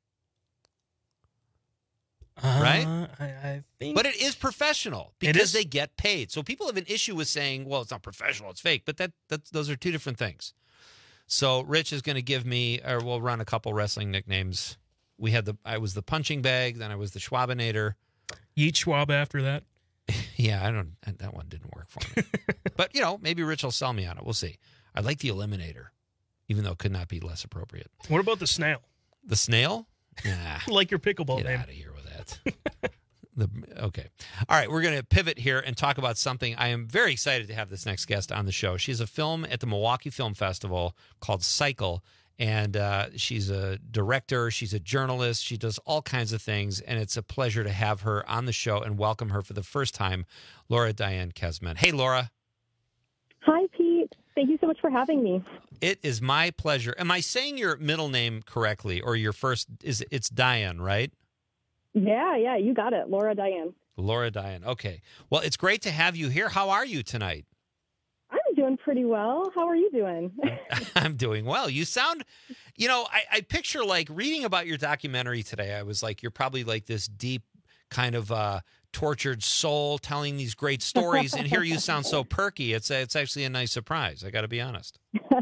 Right? I think... But it is professional because they get paid. So people have an issue with saying, well, it's not professional, it's fake. But those are two different things. So Rich is going to give me, or we'll run a couple wrestling nicknames. I was the punching bag, then I was the Schwabinator. Yeet Schwab after that. Yeah, that one didn't work for me. But, maybe Rich will sell me on it. We'll see. I like the Eliminator, even though it could not be less appropriate. What about the snail? The snail? Nah. Like your pickleball Get name. Out of here with that. Okay. All right, we're going to pivot here and talk about something. I am very excited to have this next guest on the show. She has a film at the Milwaukee Film Festival called Cycle, and she's a director. She's a journalist. She does all kinds of things, and it's a pleasure to have her on the show and welcome her for the first time, Laura Diane Kesman. Hey, Laura. Hi, Pete. Thank you so much for having me. It is my pleasure. Am I saying your middle name correctly, or your first? It's Diane, right? Yeah, you got it. Laura Diane. Laura Diane. Okay. Well, it's great to have you here. How are you tonight? I'm doing pretty well. How are you doing? I'm doing well. You sound, I picture like reading about your documentary today. I was like, you're probably like this deep kind of tortured soul telling these great stories. And here you sound so perky. It's actually a nice surprise. I got to be honest.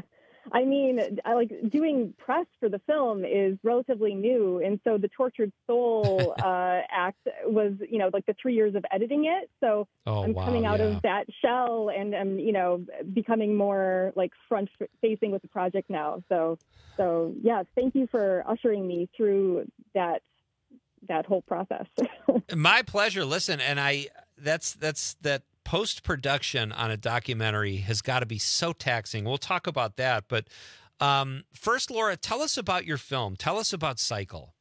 I mean, doing press for the film is relatively new. And so the tortured soul act was, like the 3 years of editing it. So I'm coming out of that shell and I'm, becoming more like front facing with the project now. So yeah, thank you for ushering me through that whole process. My pleasure. Listen, and that's that post-production on a documentary has got to be so taxing. We'll talk about that. But first, Laura, tell us about your film. Tell us about Cycle.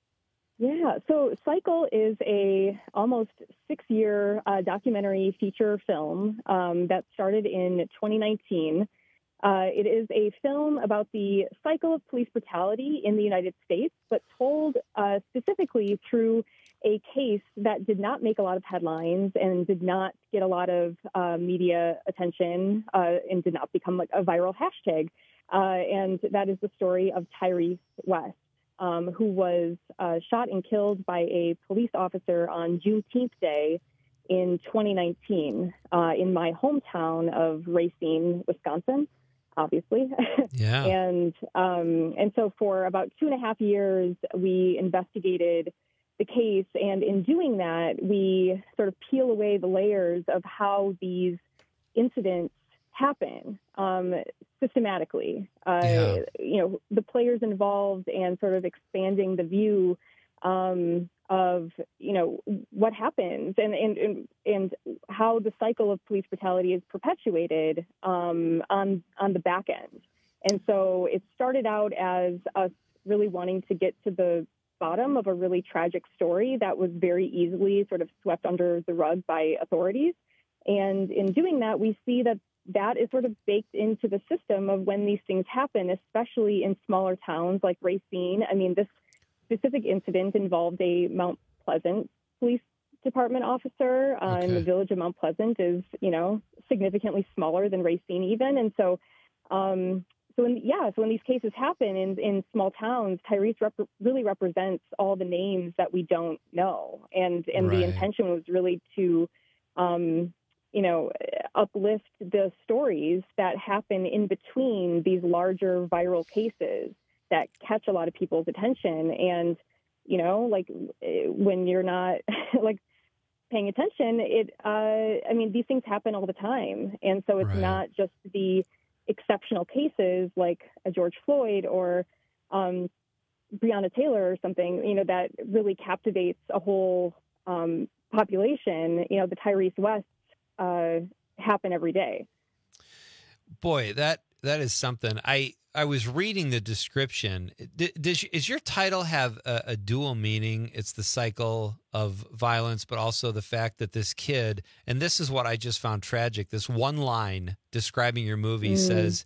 Yeah, so Cycle is a almost 6-year documentary feature film that started in 2019. It is a film about the cycle of police brutality in the United States, but told specifically through a case that did not make a lot of headlines and did not get a lot of media attention and did not become like a viral hashtag. And that is the story of Tyrese West, who was shot and killed by a police officer on Juneteenth Day in 2019 in my hometown of Racine, Wisconsin, obviously. Yeah. And so for about 2.5 years, we investigated the case. And in doing that, we sort of peel away the layers of how these incidents happen systematically. The players involved and sort of expanding the view of what happens and how the cycle of police brutality is perpetuated on the back end. And so it started out as us really wanting to get to the bottom of a really tragic story that was very easily sort of swept under the rug by authorities. And in doing that, we see that that is sort of baked into the system of when these things happen, especially in smaller towns like Racine. I mean, this specific incident involved a Mount Pleasant police department officer, and the village of Mount Pleasant is, significantly smaller than Racine even. And so, so when these cases happen in small towns, Tyrese really represents all the names that we don't know. And the intention was really to, uplift the stories that happen in between these larger viral cases that catch a lot of people's attention. And, when you're not paying attention, these things happen all the time. And so it's not just the exceptional cases like a George Floyd or Breonna Taylor or something, that really captivates a whole population. The Tyrese Wests happen every day. Boy, that is something. I was reading the description. Does your title have a dual meaning? It's the cycle of violence, but also the fact that this kid, and this is what I just found tragic, this one line describing your movie says,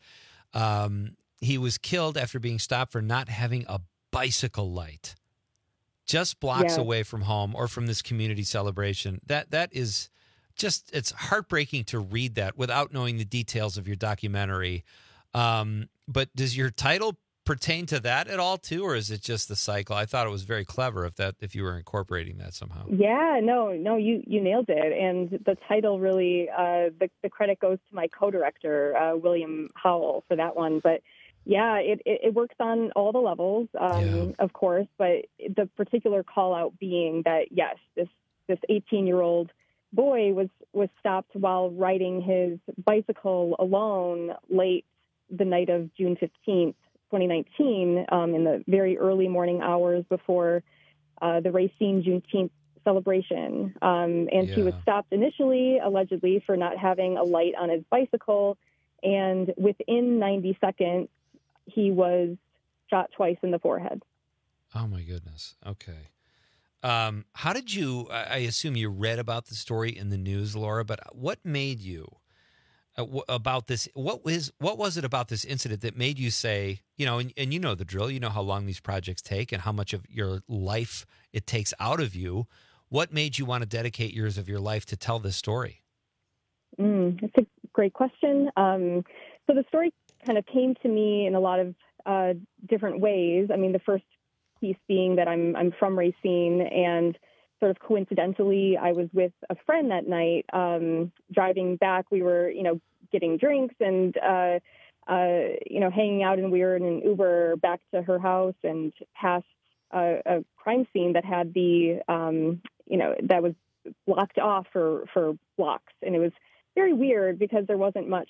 he was killed after being stopped for not having a bicycle light just blocks away from home or from this community celebration. That is just, it's heartbreaking to read that without knowing the details of your documentary. But does your title pertain to that at all too, or is it just the cycle? I thought it was very clever if you were incorporating that somehow. Yeah, no, you nailed it. And the title really, the credit goes to my co-director, William Howell, for that one. But yeah, it works on all the levels, of course, but the particular call out being that, yes, this 18-year-old boy was stopped while riding his bicycle alone late the night of June 15th, 2019, in the very early morning hours before the Racine Juneteenth celebration. He was stopped initially, allegedly, for not having a light on his bicycle. And within 90 seconds, he was shot twice in the forehead. Oh, my goodness. Okay. How did you, I assume you read about the story in the news, Laura, but what made you about this? What was it about this incident that made you say, and you know the drill, you know how long these projects take and how much of your life it takes out of you. What made you want to dedicate years of your life to tell this story? That's a great question. So the story kind of came to me in a lot of different ways. I mean, the first piece being that I'm from Racine, and sort of coincidentally, I was with a friend that night. Driving back, we were, getting drinks and, hanging out, and we were in an Uber back to her house and past a crime scene that had that was blocked off for blocks. And it was very weird because there wasn't much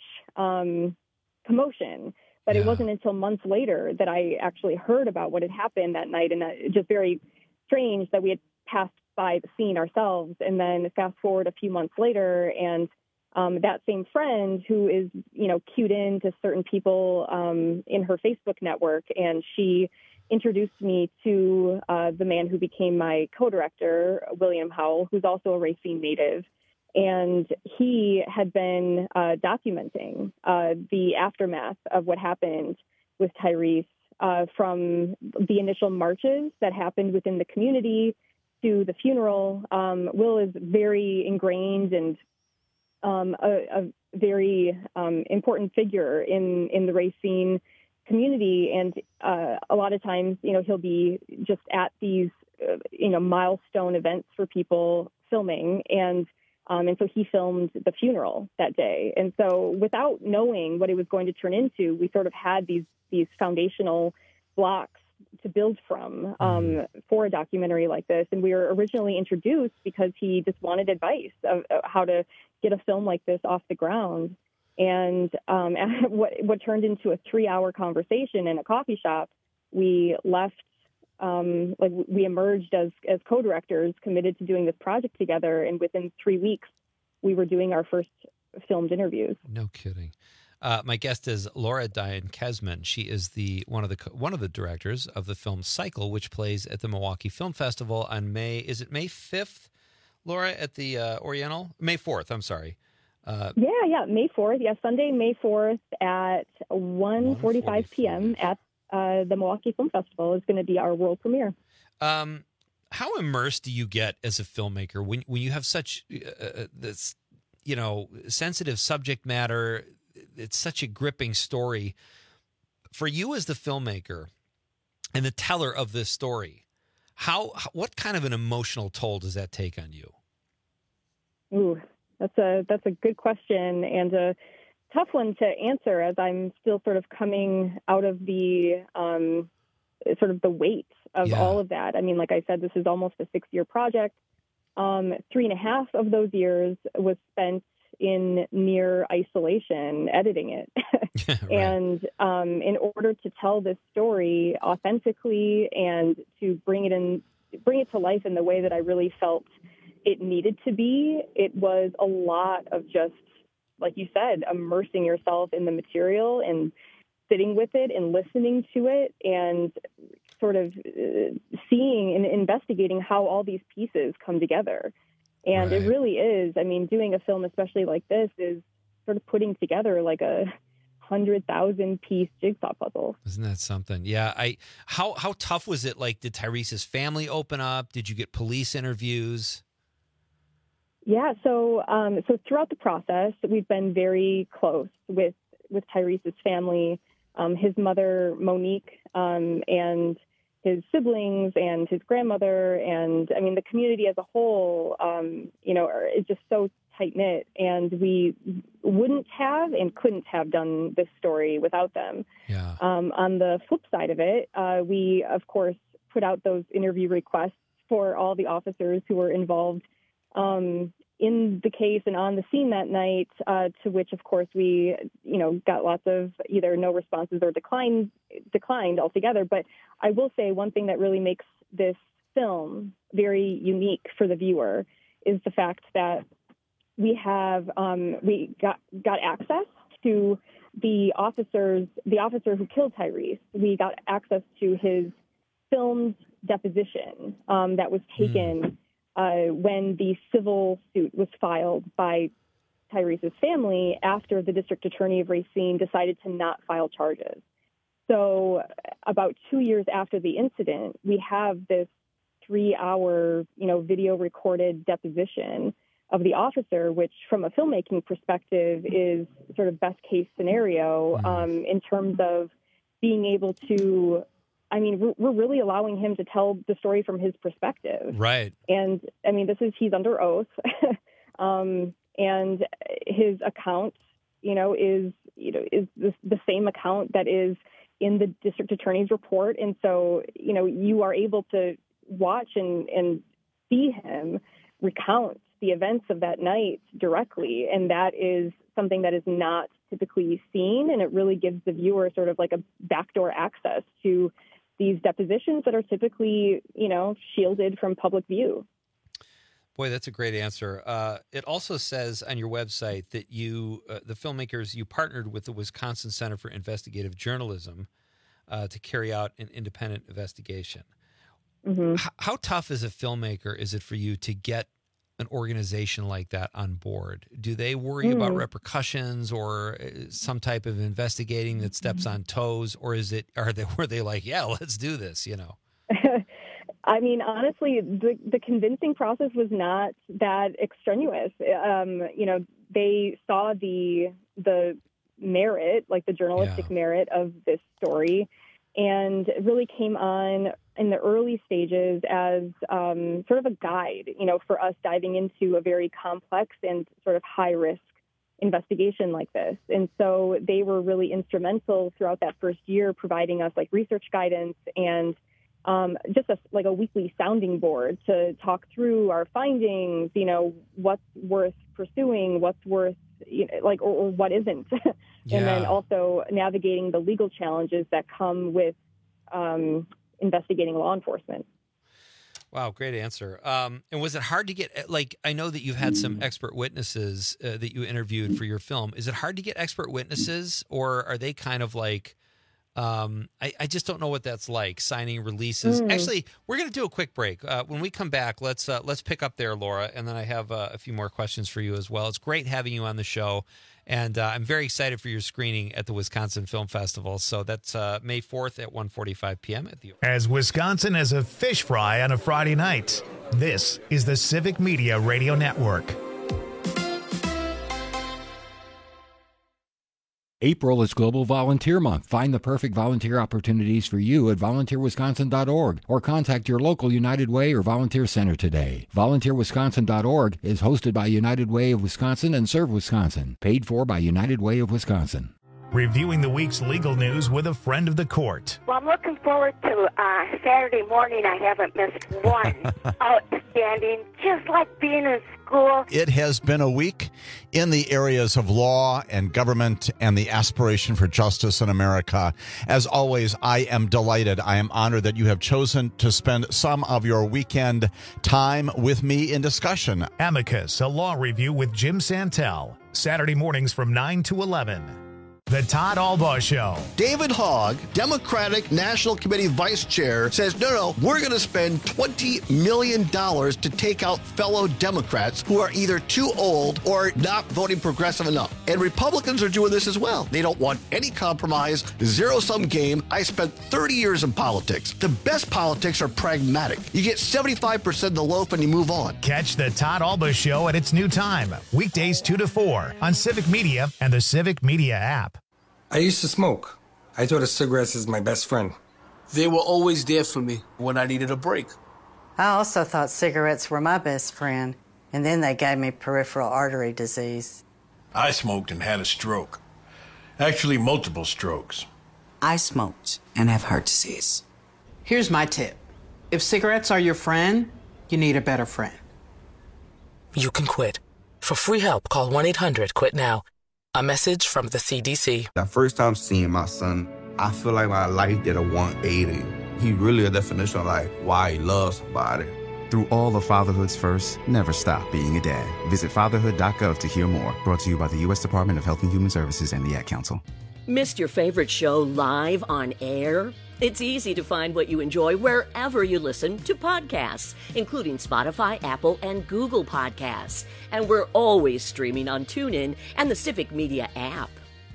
commotion. But it wasn't until months later that I actually heard about what had happened that night. And it's just very strange that we had passed by the scene ourselves. And then fast forward a few months later, and that same friend who is, cued in to certain people in her Facebook network, and she introduced me to the man who became my co-director, William Howell, who's also a Racine native. And he had been documenting the aftermath of what happened with Tyrese from the initial marches that happened within the community to the funeral. Will is very ingrained and a very important figure in the Racine community. And a lot of times, he'll be just at these, milestone events for people filming. And so he filmed the funeral that day. And so without knowing what it was going to turn into, we sort of had these foundational blocks to build from for a documentary like this. And we were originally introduced because he just wanted advice of how to get a film like this off the ground. And what turned into a 3-hour conversation in a coffee shop, we left, we emerged as co-directors committed to doing this project together. And within 3 weeks, we were doing our first filmed interviews. No kidding. My guest is Laura Diane Kesman. She is one of the directors of the film Cycle, which plays at the Milwaukee Film Festival on May 5th, Laura, at the Oriental? May 4th, I'm sorry. May 4th. Yeah, Sunday, May 4th at 1:45 p.m. at the Milwaukee Film Festival is going to be our world premiere. How immersed do you get as a filmmaker when you have such this, sensitive subject matter? It's such a gripping story. For you as the filmmaker and the teller of this story, what kind of an emotional toll does that take on you? Ooh, that's a good question and a tough one to answer, as I'm still sort of coming out of the sort of the weight of all of that. I mean, like I said, this is almost a 6-year project. 3.5 of those years was spent in near isolation editing it. Right. And in order to tell this story authentically and to bring it to life in the way that I really felt it needed to be, it was a lot of just, like you said, immersing yourself in the material and sitting with it and listening to it and sort of seeing and investigating how all these pieces come together. And It really is. I mean, doing a film, especially like this, is sort of putting together like a 100,000 piece jigsaw puzzle. Isn't that something? Yeah. How tough was it? Like, did Tyrese's family open up? Did you get police interviews? Yeah. So throughout the process, we've been very close with Tyrese's family, his mother, Monique, and his siblings and his grandmother. And I mean, the community as a whole, is just so tight knit, and we wouldn't have and couldn't have done this story without them. Yeah. On the flip side of it, we of course put out those interview requests for all the officers who were involved in the case and on the scene that night, to which, of course, we, got lots of either no responses or declined altogether. But I will say one thing that really makes this film very unique for the viewer is the fact that we got access to the officer who killed Tyrese. We got access to his filmed deposition that was taken when the civil suit was filed by Tyrese's family after the district attorney of Racine decided to not file charges. So about 2 years after the incident, we have this 3-hour, video recorded deposition of the officer, which from a filmmaking perspective is sort of best case scenario in terms of being able to, I mean, we're really allowing him to tell the story from his perspective. Right. And I mean, he's under oath. And his account, is the same account that is in the district attorney's report. And so, you are able to watch and see him recount the events of that night directly. And that is something that is not typically seen. And it really gives the viewer sort of like a backdoor access to these depositions that are typically, shielded from public view. Boy, that's a great answer. It also says on your website that you, the filmmakers, you partnered with the Wisconsin Center for Investigative Journalism to carry out an independent investigation. Mm-hmm. How tough as a filmmaker is it for you to get an organization like that on board? Do they worry about repercussions or some type of investigating that steps on toes, or were they like, yeah, let's do this, I mean, honestly, the convincing process was not that extraneous. They saw the merit, like the journalistic merit of this story, and it really came on in the early stages as sort of a guide, for us diving into a very complex and sort of high-risk investigation like this. And so they were really instrumental throughout that first year, providing us like research guidance and just a weekly sounding board to talk through our findings, what's worth pursuing, what's worth, or what isn't. And then also navigating the legal challenges that come with investigating law enforcement. Wow, great answer. And was it hard to get, I know that you've had some expert witnesses that you interviewed for your film. Is it hard to get expert witnesses, or are they kind of like I just don't know what that's like, signing releases. Actually, we're going to do a quick break. When we come back, let's pick up there, Laura, and then I have a few more questions for you as well. It's great having you on the show, and I'm very excited for your screening at the Wisconsin Film Festival. So that's May 4th at 1:45 p.m. at the... As Wisconsin as a fish fry on a Friday night, this is the Civic Media Radio Network. April is Global Volunteer Month. Find the perfect volunteer opportunities for you at volunteerwisconsin.org or contact your local United Way or Volunteer Center today. Volunteerwisconsin.org is hosted by United Way of Wisconsin and Serve Wisconsin, paid for by United Way of Wisconsin. Reviewing the week's legal news with a friend of the court. Well, I'm looking forward to Saturday morning. I haven't missed one. Outstanding, just like being in school. It has been a week in the areas of law and government and the aspiration for justice in America. As always, I am delighted. I am honored that you have chosen to spend some of your weekend time with me in discussion. Amicus, a law review with Jim Santel. Saturday mornings from 9 to 11. The Todd Albaugh Show. David Hogg, Democratic National Committee Vice Chair, says, no, we're going to spend $20 million to take out fellow Democrats who are either too old or not voting progressive enough. And Republicans are doing this as well. They don't want any compromise, zero-sum game. I spent 30 years in politics. The best politics are pragmatic. You get 75% of the loaf and you move on. Catch the Todd Albaugh Show at its new time, weekdays 2 to 4 on Civic Media and the Civic Media app. I used to smoke. I thought of cigarettes as my best friend. They were always there for me when I needed a break. I also thought cigarettes were my best friend, and then they gave me peripheral artery disease. I smoked and had a stroke. Actually, multiple strokes. I smoked and have heart disease. Here's my tip. If cigarettes are your friend, you need a better friend. You can quit. For free help, call 1-800-QUIT-NOW. A message from the CDC. The first time seeing my son, I feel like my life did a 180. He really a definition of like why he loves somebody. Through all of fatherhood's first, never stop being a dad. Visit fatherhood.gov to hear more. Brought to you by the U.S. Department of Health and Human Services and the Ad Council. Missed your favorite show live on air? It's easy to find what you enjoy wherever you listen to podcasts, including Spotify, Apple, and Google Podcasts. And we're always streaming on TuneIn and the Civic Media app.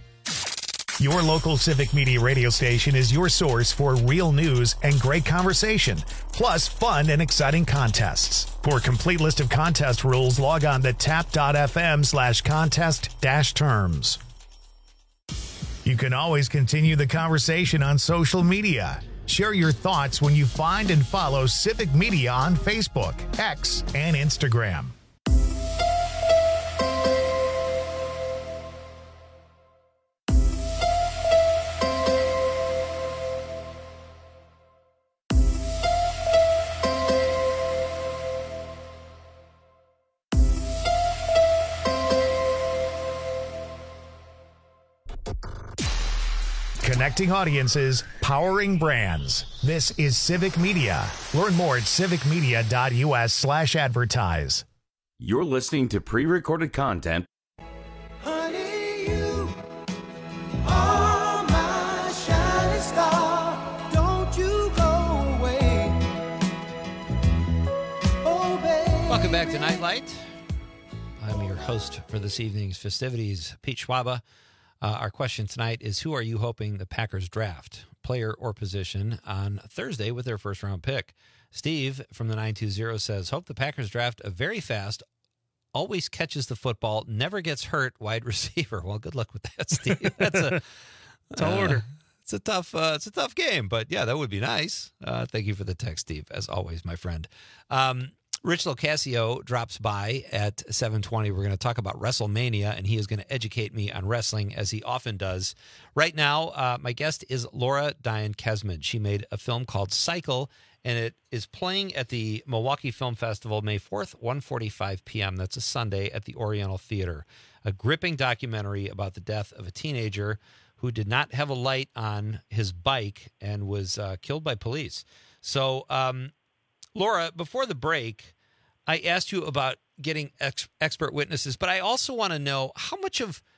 Your local Civic Media radio station is your source for real news and great conversation, plus fun and exciting contests. For a complete list of contest rules, log on to tap.fm/contest-terms. You can always continue the conversation on social media. Share your thoughts when you find and follow Civic Media on Facebook, X, and Instagram. Connecting audiences, powering brands. This is Civic Media. Learn more at civicmedia.us/advertise. You're listening to pre-recorded content. Honey, you are my shining star. Don't you go away. Oh, baby. Welcome back to Nightlight. I'm your host for this evening's festivities, Pete Schwaba. Our question tonight is, who are you hoping the Packers draft, player or position, on Thursday with their first-round pick? Steve from the 920 says, hope the Packers draft a very fast, always catches the football, never gets hurt wide receiver. Well, good luck with that, Steve. That's a tall order. It's a tough game, but yeah, that would be nice. Thank you for the text, Steve, as always, my friend. Rich Locasio drops by at 7:20. We're going to talk about WrestleMania, and he is going to educate me on wrestling, as he often does. Right now, my guest is Laura Diane Kesman. She made a film called Cycle, and it is playing at the Milwaukee Film Festival May 4th, 1:45 p.m. That's a Sunday at the Oriental Theater. A gripping documentary about the death of a teenager who did not have a light on his bike and was killed by police. So, Laura, before the break, I asked you about getting expert witnesses, but I also want to know how much of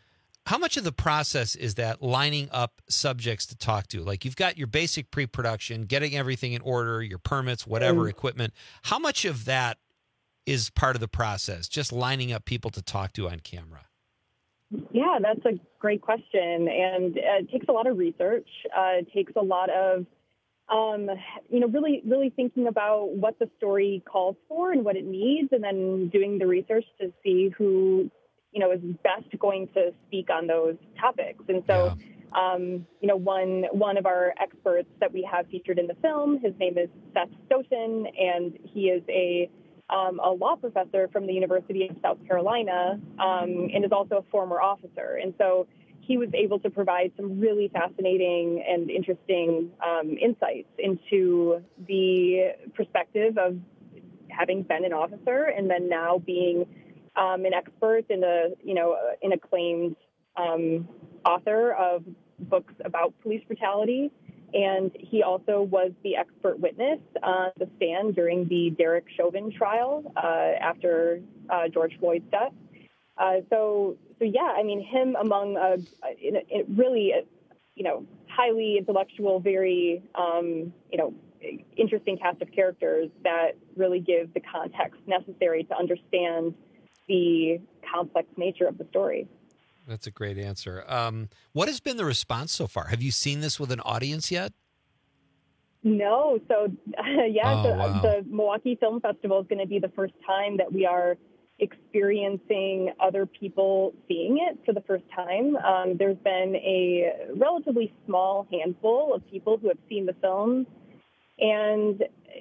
How much of the process is that lining up subjects to talk to? Like you've got your basic pre-production, getting everything in order, your permits, whatever equipment. How much of that is part of the process, just lining up people to talk to on camera? Yeah, that's a great question. And it takes a lot of research. It takes a lot of, really thinking about what the story calls for and what it needs, and then doing the research to see who, is best going to speak on those topics. And so, one of our experts that we have featured in the film, his name is Seth Stoughton, and he is a law professor from the University of South Carolina, and is also a former officer. And so he was able to provide some really fascinating and interesting insights into the perspective of having been an officer and then now being an expert and an acclaimed author of books about police brutality. And he also was the expert witness on the stand during the Derek Chauvin trial after George Floyd's death. So him among really highly intellectual, very, interesting cast of characters that really give the context necessary to understand the complex nature of the story. That's a great answer. What has been the response so far? Have you seen this with an audience yet? No. So, wow. The Milwaukee Film Festival is going to be the first time that we are experiencing other people seeing it for the first time. There's been a relatively small handful of people who have seen the film. And,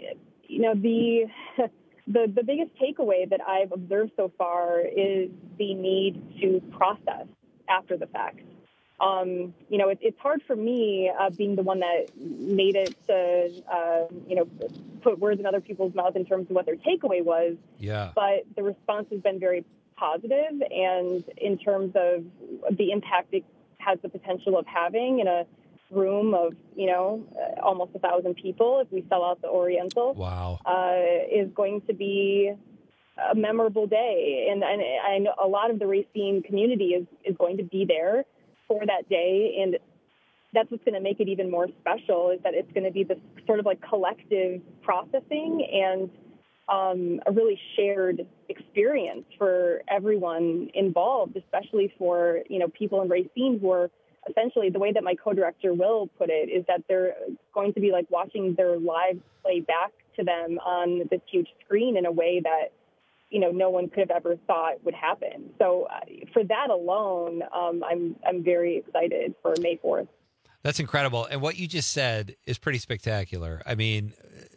the biggest takeaway that I've observed so far is the need to process after the fact. It's hard for me, being the one that made it to, put words in other people's mouths in terms of what their takeaway was. Yeah. But the response has been very positive, and in terms of the impact it has the potential of having in a room of, almost 1,000 people, if we sell out the Oriental, wow, is going to be a memorable day. And I know a lot of the Racine community is going to be there for that day. And that's what's going to make it even more special, is that it's going to be this sort of like collective processing and a really shared experience for everyone involved, especially for, people in Racine who are essentially, the way that my co-director Will put it is that they're going to be like watching their lives play back to them on this huge screen in a way that, no one could have ever thought would happen. So for that alone, I'm very excited for May 4th. That's incredible. And what you just said is pretty spectacular. I mean,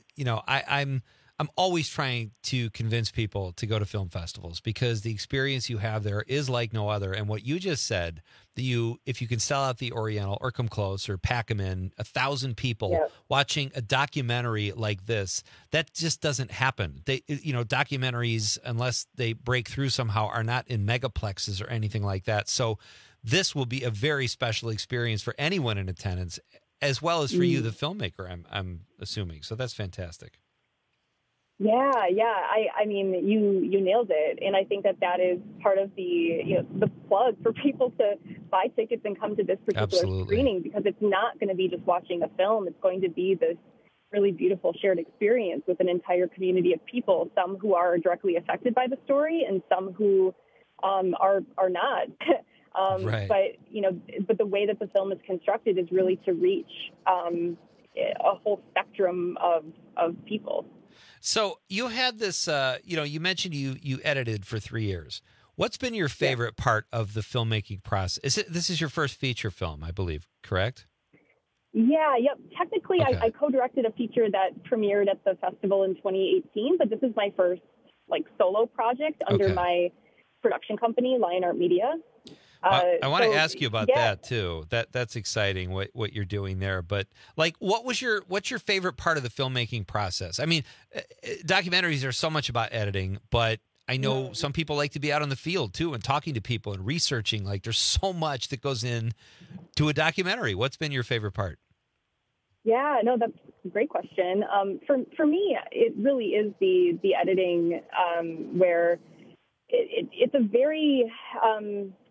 I'm always trying to convince people to go to film festivals because the experience you have there is like no other. And what you just said, if you can sell out the Oriental or come close or pack them in, 1,000 people watching a documentary like this, that just doesn't happen. Documentaries, unless they break through somehow, are not in megaplexes or anything like that. So this will be a very special experience for anyone in attendance, as well as for you, the filmmaker, I'm assuming. So that's fantastic. Yeah. I mean, you nailed it, and I think that is part of the the plug for people to buy tickets and come to this particular screening, because it's not going to be just watching a film. It's going to be this really beautiful shared experience with an entire community of people. Some who are directly affected by the story, and some who are not. Right. But the way that the film is constructed is really to reach a whole spectrum of people. So you had this, you mentioned you edited for 3 years. What's been your favorite part of the filmmaking process? This is your first feature film, I believe, correct? Yeah, yep. Technically, Okay. I co-directed a feature that premiered at the festival in 2018, but this is my first solo project under my production company, Lion Art Media. I want to ask you about that too. That's exciting what you're doing there. But what's your favorite part of the filmmaking process? I mean, documentaries are so much about editing, but I know some people like to be out on the field too and talking to people and researching. There's so much that goes in to a documentary. What's been your favorite part? Yeah, no, that's a great question. For me, it really is the editing, where it's a very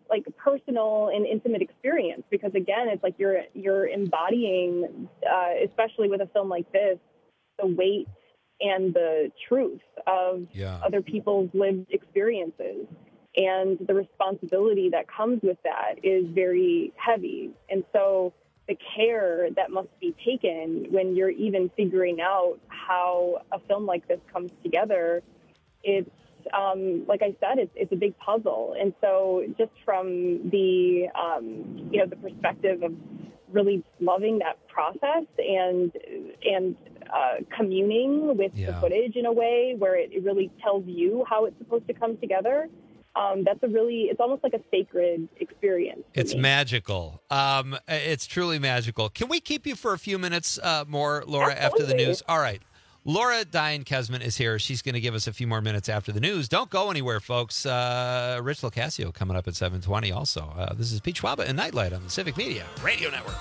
personal and intimate experience, because again, it's like you're embodying, especially with a film like this, the weight and the truth of other people's lived experiences. And the responsibility that comes with that is very heavy. And so the care that must be taken when you're even figuring out how a film like this comes together, it's, like I said, it's a big puzzle. And so just from the, the perspective of really loving that process and communing with the footage in a way where it really tells you how it's supposed to come together, it's almost like a sacred experience. It's magical. It's truly magical. Can we keep you for a few minutes more, Laura, after the news? All right. Laura Diane Kesman is here. She's going to give us a few more minutes after the news. Don't go anywhere, folks. Rich LoCascio coming up at 7:20 also. This is Pete Schwaba and Nightlight on the Civic Media Radio Network.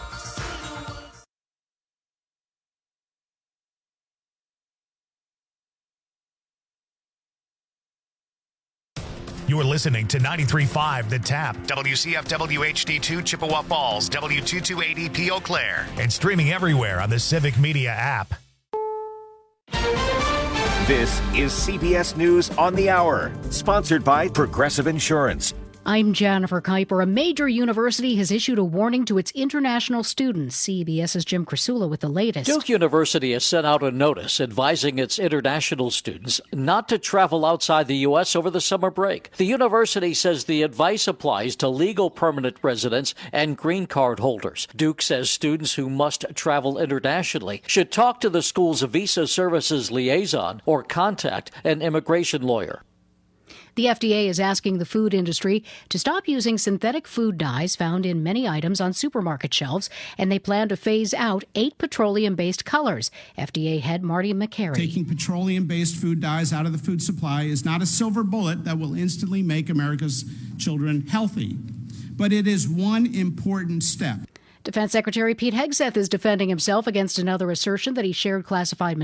You're listening to 93.5 The Tap, WCFW HD2 Chippewa Falls, W228EP Eau Claire, and streaming everywhere on the Civic Media app. This is CBS News on the Hour, sponsored by Progressive Insurance. I'm Jennifer Kuiper. A major university has issued a warning to its international students. CBS's Jim Krasula with the latest. Duke University has sent out a notice advising its international students not to travel outside the U.S. over the summer break. The university says the advice applies to legal permanent residents and green card holders. Duke says students who must travel internationally should talk to the school's visa services liaison or contact an immigration lawyer. The FDA is asking the food industry to stop using synthetic food dyes found in many items on supermarket shelves, and they plan to phase out 8 petroleum-based colors. FDA head Marty McCary. Taking petroleum-based food dyes out of the food supply is not a silver bullet that will instantly make America's children healthy, but it is one important step. Defense Secretary Pete Hegseth is defending himself against another assertion that he shared classified